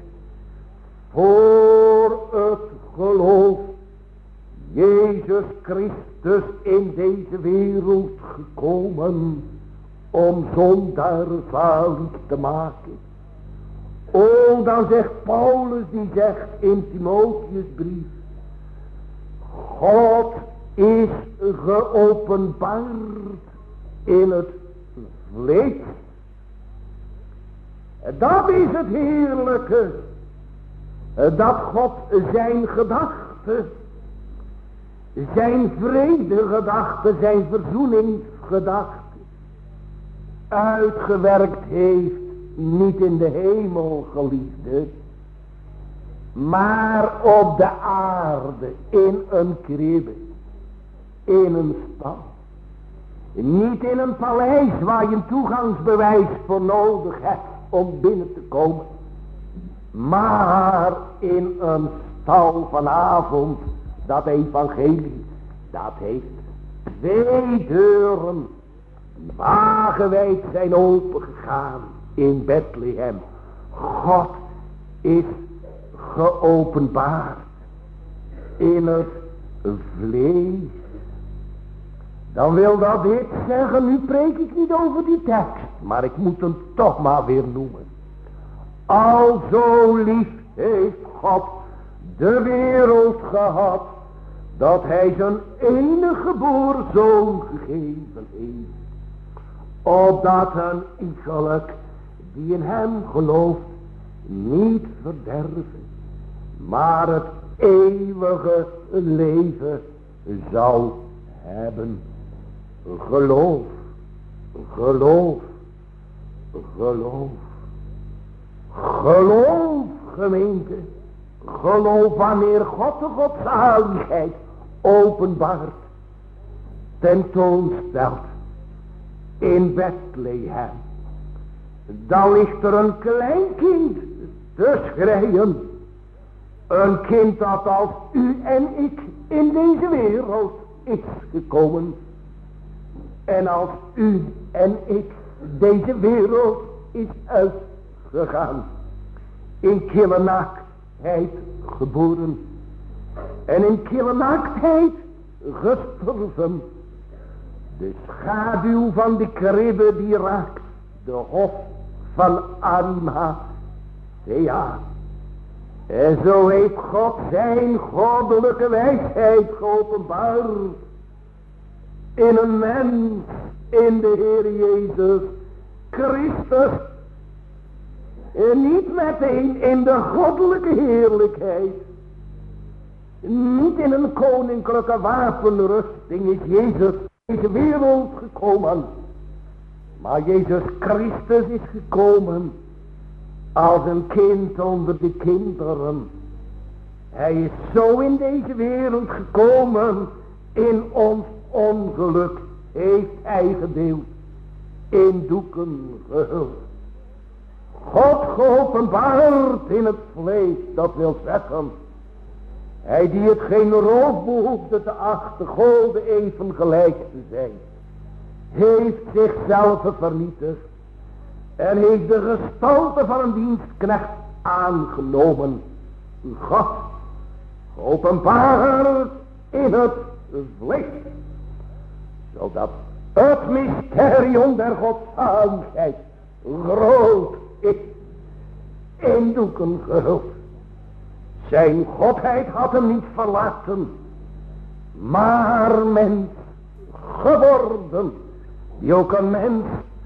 voor het geloof. Jezus Christus in deze wereld gekomen om zondaar zalig te maken. O, dan zegt Paulus, die zegt in Timotheus' brief, God is geopenbaard in het vlees. Dat is het heerlijke, dat God zijn gedachten, zijn vredegedachten, zijn verzoeningsgedachten uitgewerkt heeft, niet in de hemel, geliefde, maar op de aarde, in een kribbe, in een stal. Niet in een paleis waar je een toegangsbewijs voor nodig hebt om binnen te komen, maar in een stal vanavond. Dat evangelie, dat heeft twee deuren wagenwijd zijn opengegaan in Bethlehem. God is geopenbaard in het vlees. Dan wil dat dit zeggen, nu preek ik niet over die tekst, maar ik moet hem toch maar weer noemen. Al zo lief heeft God de wereld gehad, dat hij zijn enige geboren zoon gegeven heeft, opdat een iegelijk die in hem gelooft niet verderven, maar het eeuwige leven zou hebben. Geloof, geloof, geloof. Geloof, gemeente. Geloof wanneer God de godzaligheid openbaart, tentoonstelt in Bethlehem. Dan ligt er een klein kind te schreien. Een kind dat als u en ik in deze wereld is gekomen. En als u en ik deze wereld is uitgegaan. In kille naaktheid geboren. En in kille naaktheid gestorven. De schaduw van de kribbe die raakt de hof van Arima. Ja. En zo heeft God zijn goddelijke wijsheid geopenbaard. In een mens, in de Heer Jezus Christus. En niet meteen in de goddelijke heerlijkheid. Niet in een koninklijke wapenrusting is Jezus in deze wereld gekomen. Maar Jezus Christus is gekomen als een kind onder de kinderen. Hij is zo in deze wereld gekomen. In ons ongeluk heeft hij gedeeld. In doeken gehuld. God geopenbaard in het vlees, dat wil zeggen. Hij die het geen roof behoefde te achten, Gode even gelijk te zijn. Heeft zichzelf vernietigd. En heeft de gestalte van een dienstknecht aangenomen. God geopenbaard in het vlees. Zodat het mysterium der godzaligheid groot is. In doeken gehuld. Zijn godheid had hem niet verlaten. Maar mens geworden. Die ook een mens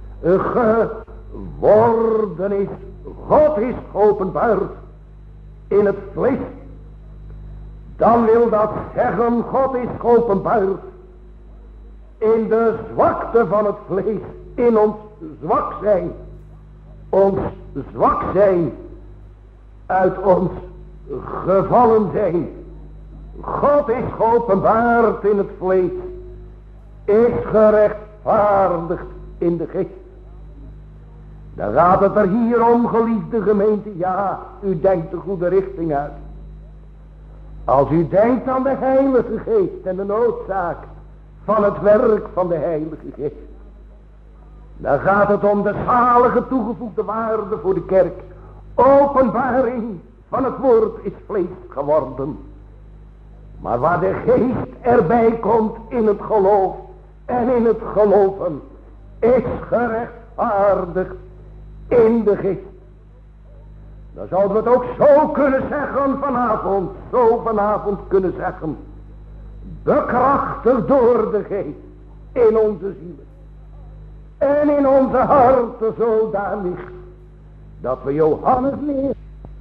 geworden is. God is geopenbaard in het vlees. Dan wil dat zeggen, God is geopenbaard in de zwakte van het vlees. In ons zwak zijn. Ons zwak zijn. Uit ons gevallen zijn. God is geopenbaard in het vlees. Is gerechtvaardigd in de geest. Dan gaat het er hier om, geliefde gemeente. Ja, u denkt de goede richting uit. Als u denkt aan de Heilige Geest en de noodzaak van het werk van de Heilige Geest. Dan gaat het om de zalige toegevoegde waarde voor de kerk. Openbaring van het woord is vlees geworden. Maar waar de geest erbij komt in het geloof en in het geloven, is gerechtvaardigd in de geest. Dan zouden we het ook zo kunnen zeggen vanavond, zo vanavond kunnen zeggen. Bekrachtigd door de geest in onze zielen. En in onze harten zodanig dat we Johannes leren.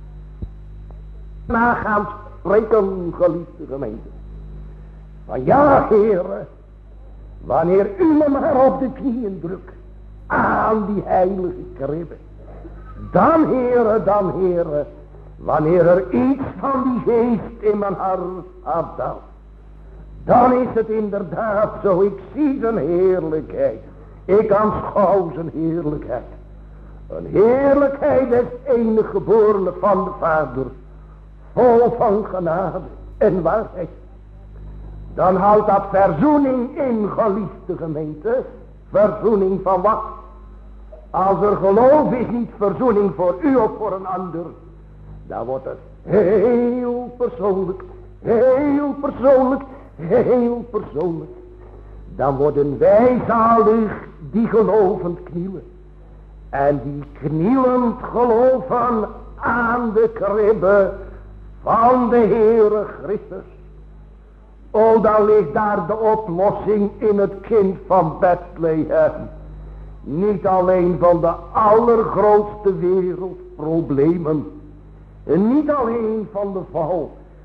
Na gaan spreken, geliefde gemeente. Van ja, Heere, wanneer u me maar op de knieën drukt aan die heilige kribbe. Dan, Heere, dan, Heere, wanneer er iets van die geest in mijn hart afdaalt. Dan is het inderdaad zo, ik zie zijn heerlijkheid. Ik aanschouw zijn heerlijkheid. Een heerlijkheid des enige geborene van de Vader. Vol van genade en waarheid. Dan houdt dat verzoening in, geliefde gemeente. Verzoening van wat? Als er geloof is, niet verzoening voor u of voor een ander. Dan wordt het heel persoonlijk. Heel persoonlijk. Heel persoonlijk. Dan worden wij zalig die gelovend knielen. En die knielend geloven aan de kribbe van de Heere Christus. O, dan ligt daar de oplossing in het kind van Bethlehem. Niet alleen van de allergrootste wereldproblemen. En niet alleen van de val.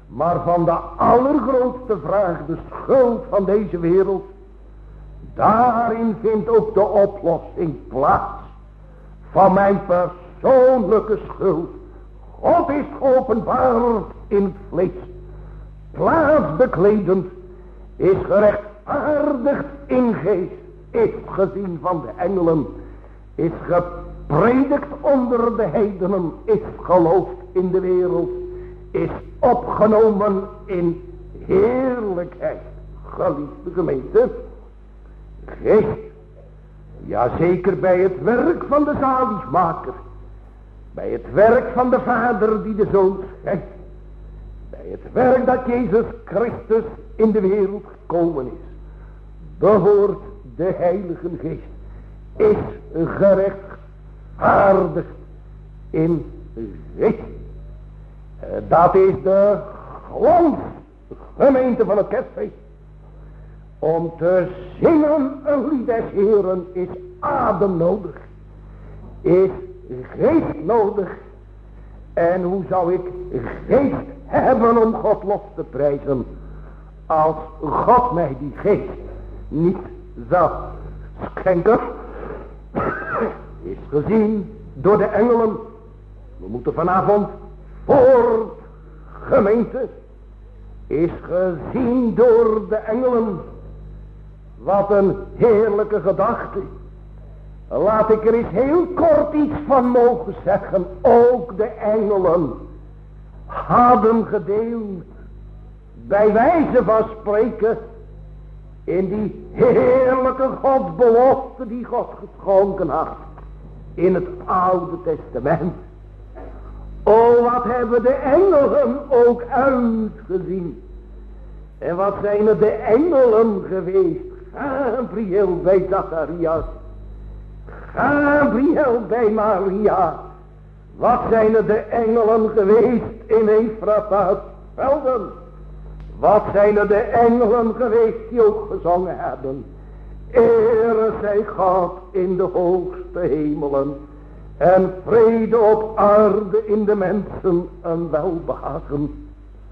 maar van de allergrootste vraag, de schuld van deze wereld. Daarin vindt ook de oplossing plaats van mijn persoonlijke schuld. God is geopenbaard in het vlees, plaatsbekledend, is gerechtvaardigd in geest, is gezien van de engelen, is gepredikt onder de heidenen, is geloofd in de wereld, is opgenomen in heerlijkheid. Geliefde gemeente, geest, ja zeker bij het werk van de zaligmaker, bij het werk van de Vader die de Zoon schenkt, bij het werk dat Jezus Christus in de wereld gekomen is, behoort de Heilige Geest, is gerechtvaardigd in geest. Dat is de glans, gemeente van het kerstfeest. Om te zingen een lied des Heeren is adem nodig, is geest nodig. En hoe zou ik geest hebben om God lof te prijzen, als God mij die geest niet zou schenken? Is gezien door de engelen. We moeten vanavond voort, gemeente, is gezien door de engelen. Wat een heerlijke gedachte. Laat ik er eens heel kort iets van mogen zeggen. Ook de engelen hadden gedeeld, bij wijze van spreken, in die heerlijke godsbelofte die God geschonken had in het Oude Testament. O, wat hebben de engelen ook uitgezien. En wat zijn er de engelen geweest. Gabriel bij Zacharias, Gabriel bij Maria. Wat zijn er de engelen geweest in Efrata's velden. Wat zijn er de engelen geweest die ook gezongen hebben. Ere zij God in de hoogste hemelen, en vrede op aarde in de mensen een welbehagen.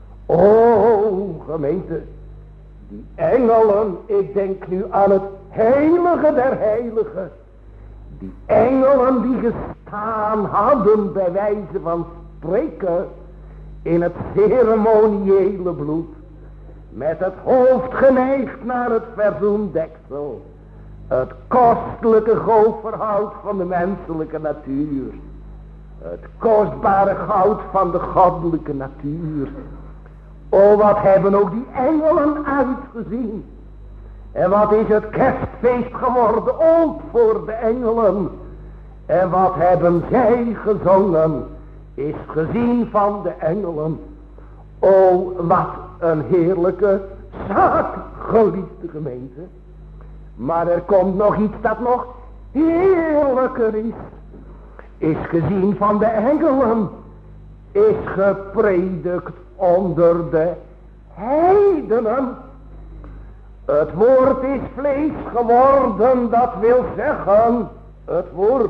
O gemeente, die engelen, ik denk nu aan het heilige der heiligen. Die engelen die gestaan hadden bij wijze van spreken in het ceremoniële bloed. Met het hoofd geneigd naar het verzoendeksel. Het kostelijke goudverhoud van de menselijke natuur. Het kostbare goud van de goddelijke natuur. O, wat hebben ook die engelen uitgezien. En wat is het kerstfeest geworden ook voor de engelen. En wat hebben zij gezongen is gezien van de engelen. O, wat een heerlijke zaak, geliefde gemeente. Maar er komt nog iets dat nog heerlijker is. Is gezien van de engelen. Is gepredikt onder de heidenen. Het woord is vlees geworden, dat wil zeggen, het woord.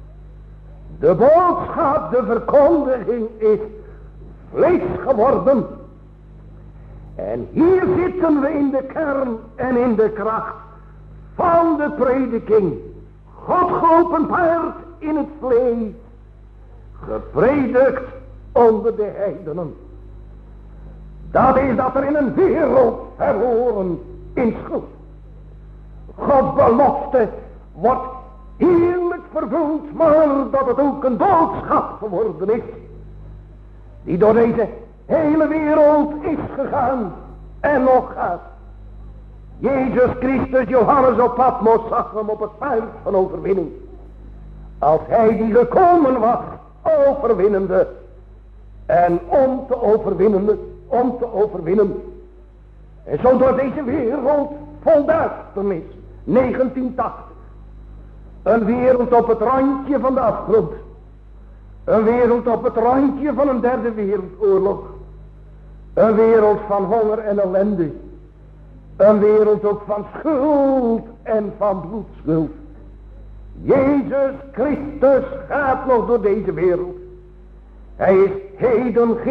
De boodschap, de verkondiging is vlees geworden. En hier zitten we in de kern en in de kracht van de prediking. God geopenbaard in het vlees, gepredikt onder de heidenen. Dat is dat er in een wereld verloren in schuld. Gods belofte wordt heerlijk vervuld, maar dat het ook een boodschap geworden is, die door deze hele wereld is gegaan en nog gaat. Jezus Christus, Johannes op Patmos zag hem op het paard van overwinning. Als hij die gekomen was, overwinnende. En om te overwinnende, om te overwinnen. En zo door deze wereld vol duisternis, negentien tachtig. Een wereld op het randje van de afgrond. Een wereld op het randje van een derde wereldoorlog. Een wereld van honger en ellende. Een wereld ook van schuld en van bloedschuld. Jezus Christus gaat nog door deze wereld. Hij is heden gisteren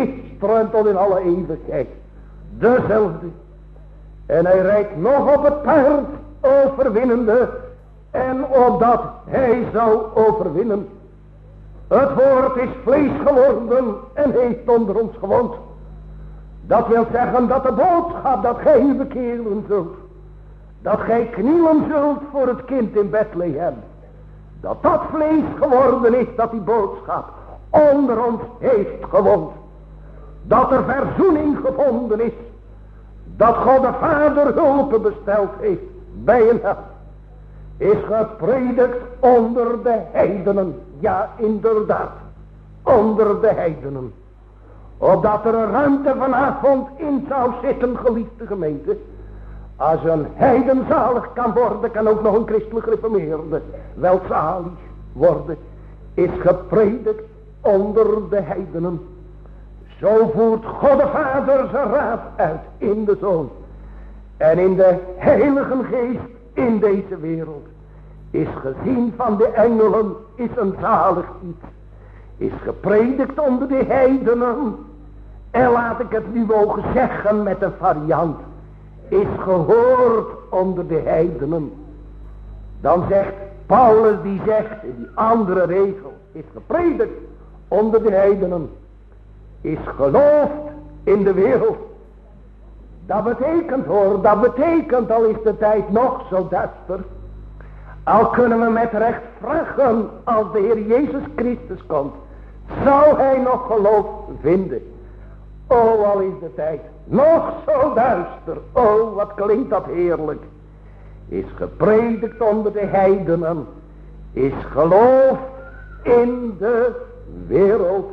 gisteren tot in alle eeuwigheid dezelfde. En hij rijdt nog op het paard overwinnende. En opdat hij zou overwinnen. Het woord is vlees geworden en heeft onder ons gewoond. Dat wil zeggen dat de boodschap dat gij u bekeren zult. Dat gij knielen zult voor het kind in Bethlehem. Dat dat vlees geworden is, dat die boodschap onder ons heeft gewoond. Dat er verzoening gevonden is. Dat God de Vader hulp besteld heeft bij een held. Is gepredikt onder de heidenen. Ja, inderdaad. Onder de heidenen. Opdat er een ruimte vanavond in zou zitten, geliefde gemeente. Als een heiden zalig kan worden, kan ook nog een christelijk gereformeerde wel zalig worden. Is gepredikt onder de heidenen. Zo voert God de Vader zijn raad uit in de Zoon. En in de Heilige Geest in deze wereld. Is gezien van de engelen, is een zalig iets. Is gepredikt onder de heidenen. En laat ik het nu mogen zeggen met een variant. Is gehoord onder de heidenen. Dan zegt Paulus, die zegt in die andere regel. Is gepredikt onder de heidenen. Is geloofd in de wereld. Dat betekent hoor, dat betekent, al is de tijd nog zo duister. Al kunnen we met recht vragen, als de Heer Jezus Christus komt, zou hij nog geloof vinden? O, al is de tijd nog zo duister. O, wat klinkt dat heerlijk. Is gepredikt onder de heidenen. Is geloof in de wereld.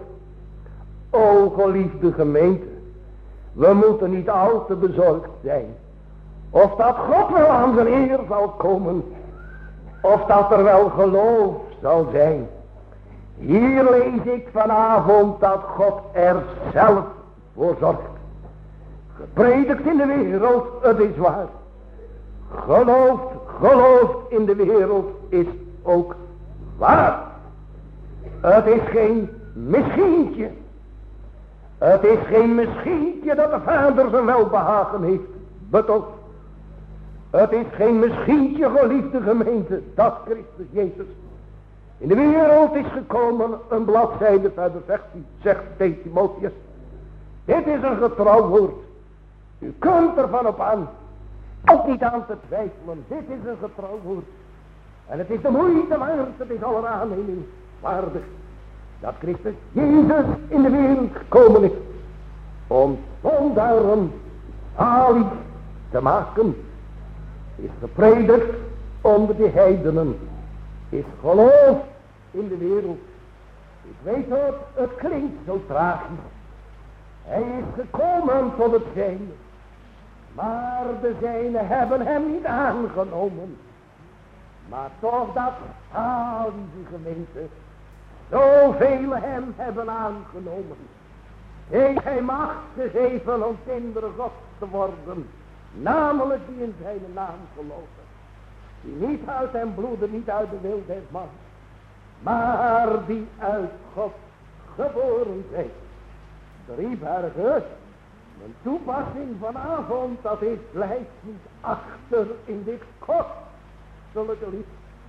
O, geliefde gemeente. We moeten niet al te bezorgd zijn. Of dat God wel aan zijn eer zal komen. Of dat er wel geloof zal zijn. Hier lees ik vanavond dat God er zelf voor zorgt. Gepredikt in de wereld, het is waar. Gelooft, gelooft in de wereld is ook waar. Het is geen misschientje. Het is geen misschientje dat de Vader zijn welbehagen heeft betoogd. Het is geen misschientje, geliefde gemeente, dat Christus Jezus in de wereld is gekomen. Een bladzijde verder zegt hij, zegt Timotheus. Dit is een getrouw woord. U kunt ervan op aan. Ook niet aan te twijfelen. Dit is een getrouw woord. En het is de moeite waard. Het is aller aanneming waardig. Dat Christus Jezus in de wereld gekomen is. Om zondaren zalig te maken. Is gepredikt onder de heidenen. Is geloof in de wereld. Ik weet het, het klinkt zo tragisch. Hij is gekomen tot het zijne. Maar de zijnen hebben hem niet aangenomen. Maar toch dat zalige gemeente. Zoveel hem hebben aangenomen. Heeft hij macht gegeven om kinderen God te worden. Namelijk die in zijn naam geloven. Die niet uit hem bloeden, niet uit de wil des man. Maar die uit God geboren zijn. Drie bergen. Een toepassing vanavond, dat is blijft niet achter in dit kostelijke lied.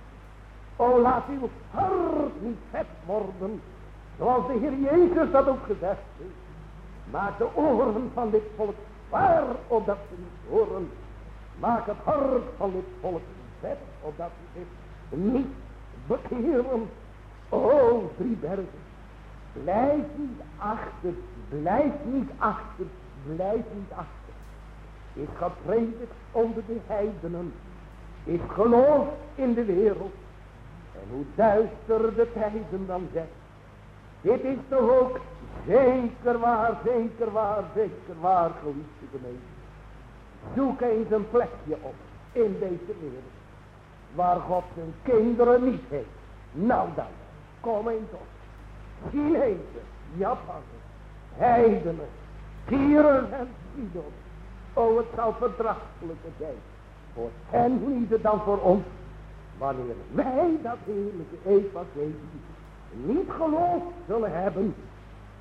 O, laat uw hart niet vet worden. Zoals de Heer Jezus dat ook gezegd heeft. Maak de oren van dit volk zwaar, opdat ze niet horen. Maak het hart van dit volk vet, opdat ze zich niet bekeren. O, drie bergen. Blijf niet achter, blijf niet achter, blijf niet achter. Is gepredikt onder de heidenen. Is geloof in de wereld. En hoe duister de tijden dan zijn. Dit is toch ook zeker waar, zeker waar, zeker waar, geliefde gemeente. Zoek eens een plekje op in deze wereld. Waar God zijn kinderen niet heeft. Nou dan, kom eens op. Chinezen, Japanners, heidenen, Tieren en Sidon. O, het zal verdrachtelijker zijn. Voor hen niet dan voor ons. Wanneer wij dat heerlijke evangelie niet geloofd zullen hebben.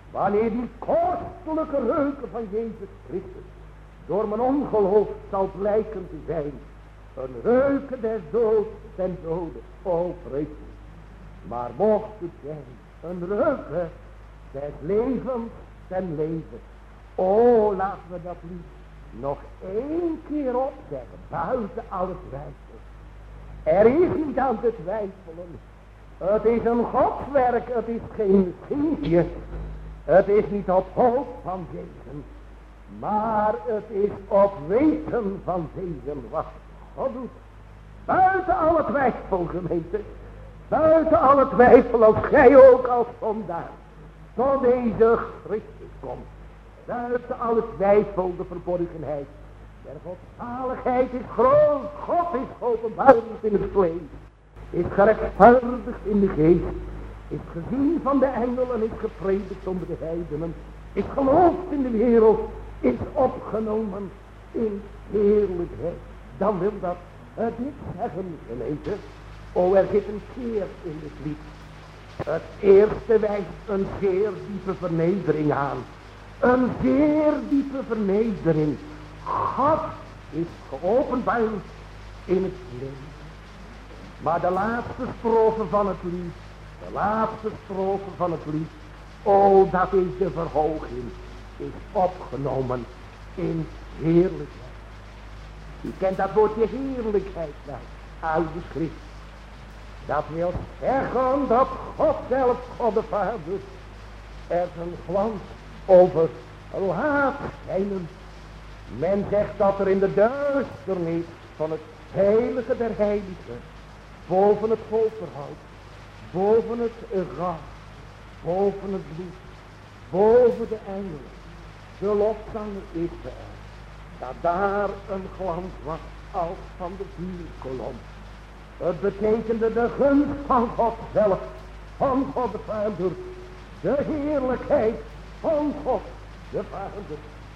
Wanneer die kostelijke reuken van Jezus Christus door mijn ongeloof zal blijken te zijn. Een reuken des doods ten dode. O vreselijk. Maar mocht het zijn een reuken des levens ten leven. O, laten we dat lied nog één keer opzeggen. Buiten alle twijfel. Er is niet aan te twijfelen. Het is een godswerk. Het is geen schijntje. Het is niet op hoop van zegen. Maar het is op weten van zegen wat God doet. Buiten alle twijfel, gemeente. Buiten alle twijfel, als gij ook als zondaar tot deze Christus komt. Buiten alle twijfel, de verborgenheid der godzaligheid is groot. God is openbaard in het vlees. Is gerechtvaardigd in de geest. Is gezien van de engelen, is gepredikt onder de heidenen. Is geloofd in de wereld. Is opgenomen in heerlijkheid. Dan wil dat uh, dit zeggen, gemeente. O, er zit een keer in dit lied. Het eerste wijst een zeer diepe vernedering aan. Een zeer diepe vernedering. God is geopenbaard in het leven. Maar de laatste strofe van het lied. De laatste strofe van het lied. O, dat is de verhoging. Is opgenomen in heerlijkheid. U kent dat woordje heerlijkheid wel. Uit de schrift. Dat wil zeggen dat God zelf, God de Vader, er zijn glans over laat schijnen. Men zegt dat er in de duisternis van het heilige der heiligen, boven het volverhoud, boven het gas, boven het bloed, boven de engelen, de lofzanger Israël, dat daar een glans was als van de vuurkolom. Het betekende de gunst van God zelf, van God de Vader, de heerlijkheid van God de Vader.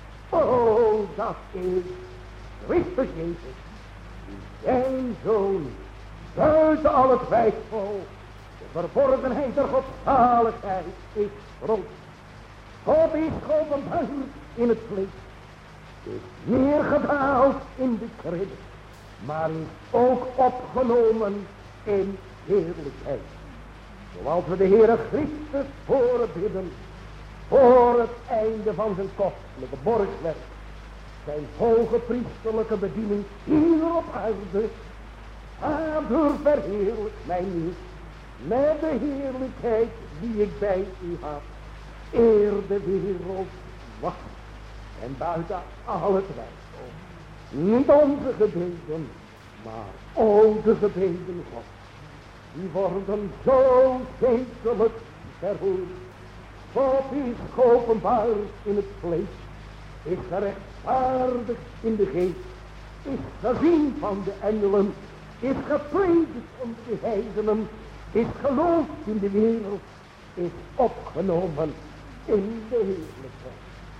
Oh, dat is Christus Jezus, die zijn Zoon, buiten alle twijfel, de verborgenheid der godzaligheid is groot. God is geopenbaard in het vlees, is neergedaald in de kribbe, maar is ook opgenomen in heerlijkheid. Zoals we de Heere Christus voorbidden, voor het einde van zijn kostelijke borgwerk, zijn hoge priesterlijke bediening hier op aarde. Vader, verheerlijk mij nu met de heerlijkheid die ik bij u had, eer de wereld wacht. En buiten alle twijfel, niet onze gebeden, maar o de gebeden God, die worden zo zekerlijk verhoord. God is geopenbaard in het vlees, is gerechtvaardigd in de geest, is gezien van de engelen, is gepredikt onder de heidenen, is geloofd in de wereld, is opgenomen in de heerlijkheid.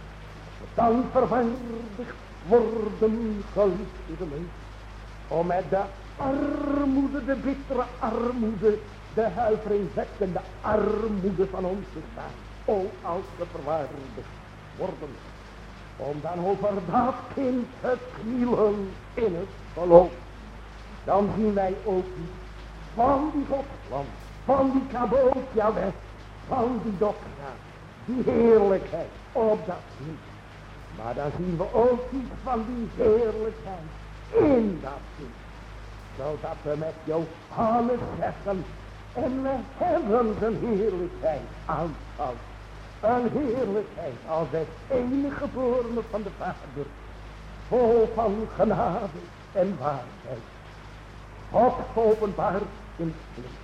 Dan verwaardigd worden, geliefde gemeente, om met de armoede, de bittere armoede, de huiveringwekkende armoede van ons te staan. O, als we verwaardigd worden, om dan over dat kind te knielen in het geloof. Dan zien wij ook niet van die godsplan, van die kabootja weg, van die dokter, die heerlijkheid op dat kind. Maar dan zien we ook iets van die heerlijkheid in dat kind. Zodat we met Johannes zeggen, en we hebben zijn heerlijkheid aanschouwd. Een heerlijkheid als het enige geborene van de Vader, vol van genade en waarheid. God geopenbaard in het vlees,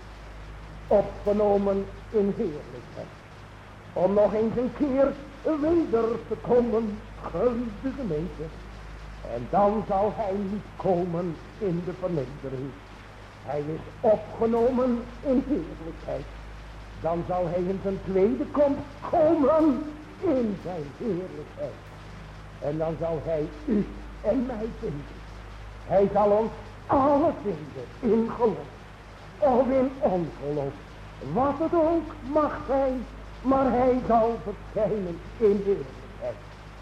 opgenomen in heerlijkheid. Om nog eens een keer weder te komen, geliefde gemeente. En dan zal hij niet komen in de vernedering. Hij is opgenomen in heerlijkheid. Dan zal hij in zijn tweede komst komen in zijn heerlijkheid. En dan zal hij u en mij vinden. Hij zal ons alle vinden in geloof of in ongeloof. Wat het ook mag zijn, maar hij zal verschijnen in heerlijkheid.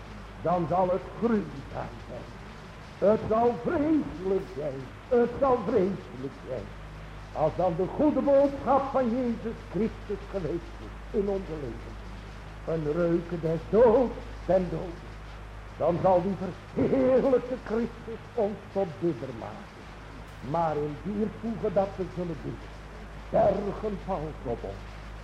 Dan zal het gruwzaam zijn. Het zal vreselijk zijn. Het zal vreselijk zijn. Als dan de goede boodschap van Jezus Christus geweest is in onze leven. Een reuken des doods ten dood. Dan zal die verheerlijkte Christus ons tot bidder maken. Maar in dier voegen dat we zullen doen. Bergen valt op ons.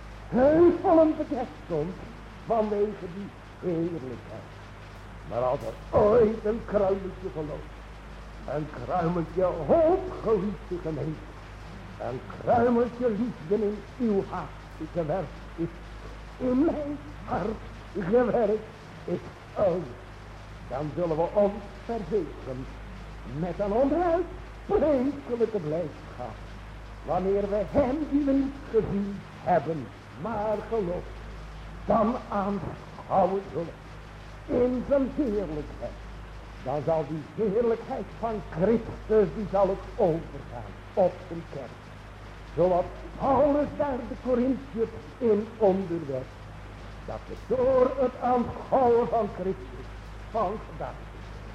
Heuvelen bedekt ons vanwege die heerlijkheid. Maar als er ooit een kruimeltje geloof. Een kruimeltje hoop geliefde gemeente. Een kruimeltje liefde in uw hart gewerkt is. In mijn hart gewerkt is ooit. Dan zullen we ons verzekeren met een onuitsprekelijke blijdschap. Wanneer we hem die we niet gezien hebben, maar geloof, dan aanschouwen zullen in zijn heerlijkheid. Dan zal die heerlijkheid van Christus, die zal het overgaan op zijn kerk. Zoals Paulus daar de Corinthiërs in onderwijst. Dat we door het aanschouwen van Christus, van gedachten,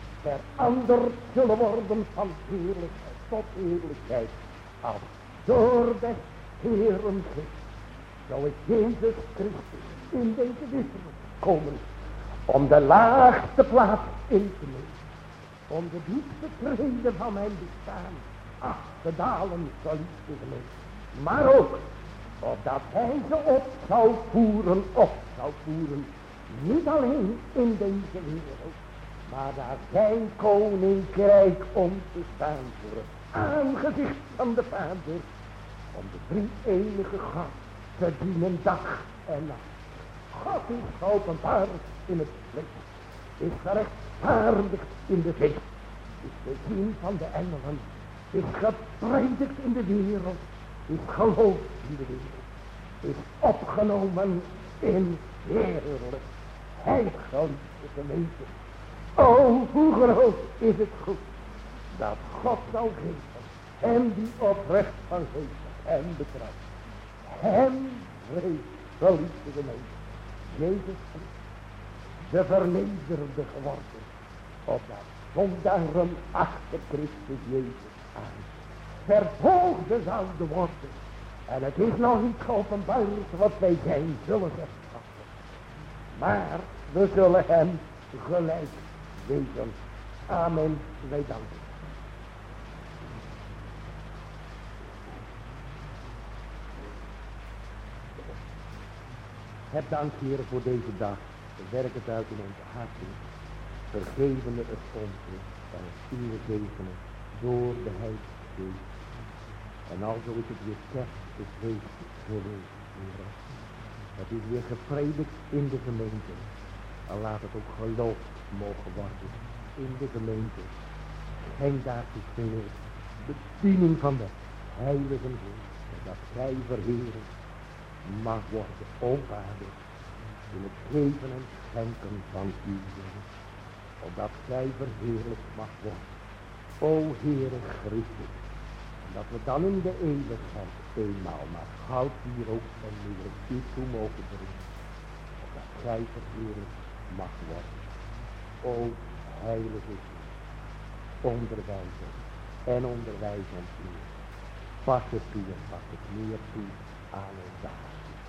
veranderd zullen worden van heerlijkheid tot heerlijkheid. Als door des Heeren geest. Zo is Jezus Christus in deze wereld gekomen. Om de laagste plaats in te nemen. Om de diepste treden van mijn bestaan af te dalen, zal ik te maar ook, opdat hij ze op zou voeren, op zou voeren. Niet alleen in deze wereld, maar naar zijn koninkrijk om te staan voor het aangezicht van de Vader. Om de drie enige God te dienen dag en nacht. God is geopenbaard in het vlees. Is gerechtvaardigd in de geest. Is gezien van de engelen. Is gepredikt in de wereld. Is geloofd in de wereld. Is opgenomen in heerlijk. Heilige gemeente. O, hoe groot is het goed. Dat God zal geven. Hem die oprecht van geest hem betrouwt. Hem vrees, geliefde gemeente. Jezus Christus. De vernederde geworden. Opdat zondaren achter Christus Jezus aan. Vervolgde zouden worden. En het is nog niet geopenbaard wat wij zijn zullen zeggen. Maar we zullen hem gelijk wezen. Amen. Wij danken. Heb dank, Heer, voor deze dag. Werk het uit in onze harten. Vergevende het onze en het uwe zegenen door de Heilige Geest. En alzo is het weer kerst geweest geweest, Heer. Het is weer gepredikt in de gemeente. En laat het ook geloofd mogen worden in de gemeente. Schenk daartoe, Heer, de bediening van de Heilige Geest. Dat gij verheerlijk mag worden, o Vader, in het geven en schenken van uw wil, opdat gij verheerlijk mag worden, o Heere Christus, en dat we dan in de eeuwigheid eenmaal naar goud hier ook en meer u toe mogen brengen, opdat gij verheerlijk mag worden, o Heilige Geest, onderwijs ons en onderwijs ons meer, pas het toe en pas het meer toe aan ons daar.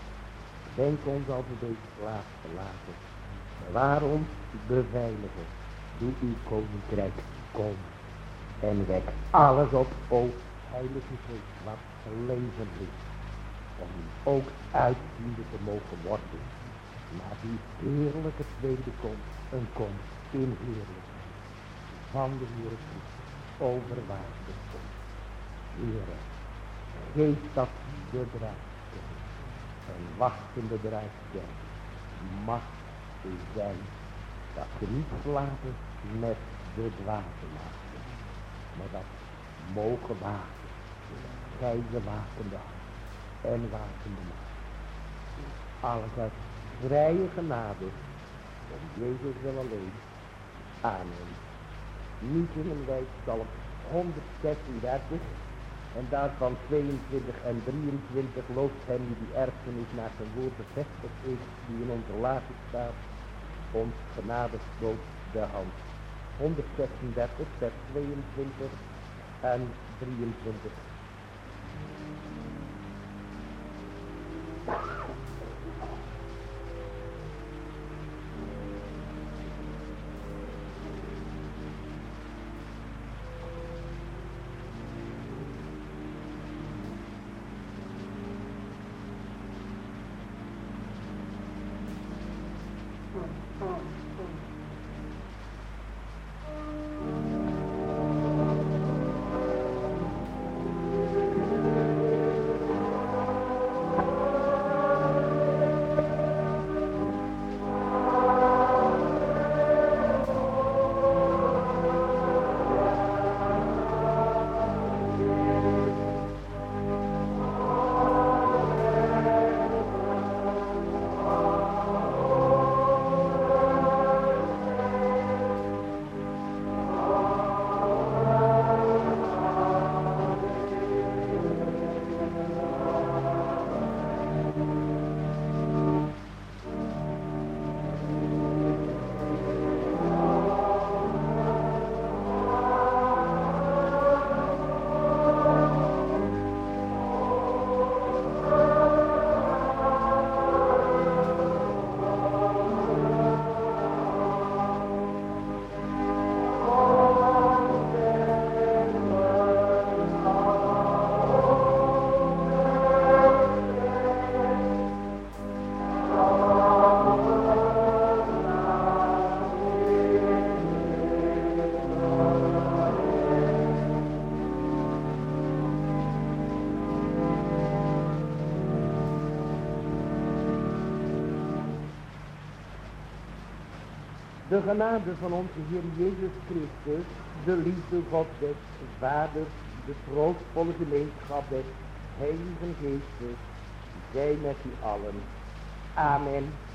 Denk ons als we deze plaats verlaten. Bewaar ons, beveiligen. Doe uw koninkrijk komen. En wek alles op, o Heilige Geest, wat leven is. Om ook uitziende te mogen worden. Maar die heerlijke tweede komt, een komt in heerlijkheid. Van de Heere Christus, overwaarde komt. Heere, geef dat bedrijf. En wachtende drijfsterk mag u zijn dat ze niet slapen met de dwazenmaken, maar dat mogen waken, gij de wakende hart en wakende macht. Alles uit vrije genade, om Jezus wil alleen. Amen. Niet in een wijs psalm honderdzesendertig, En daarvan tweeëntwintig en drieëntwintig looft hem die erfenis naar zijn woord bevestigd is, die in onze lage staat, ons genade stoot de hand. honderdzesendertig, vers tweeëntwintig en drieëntwintig. De genade van onze Heer Jezus Christus, de liefde God des Vaders, de troostvolle gemeenschap des Heiligen Geestes, zij met u allen. Amen.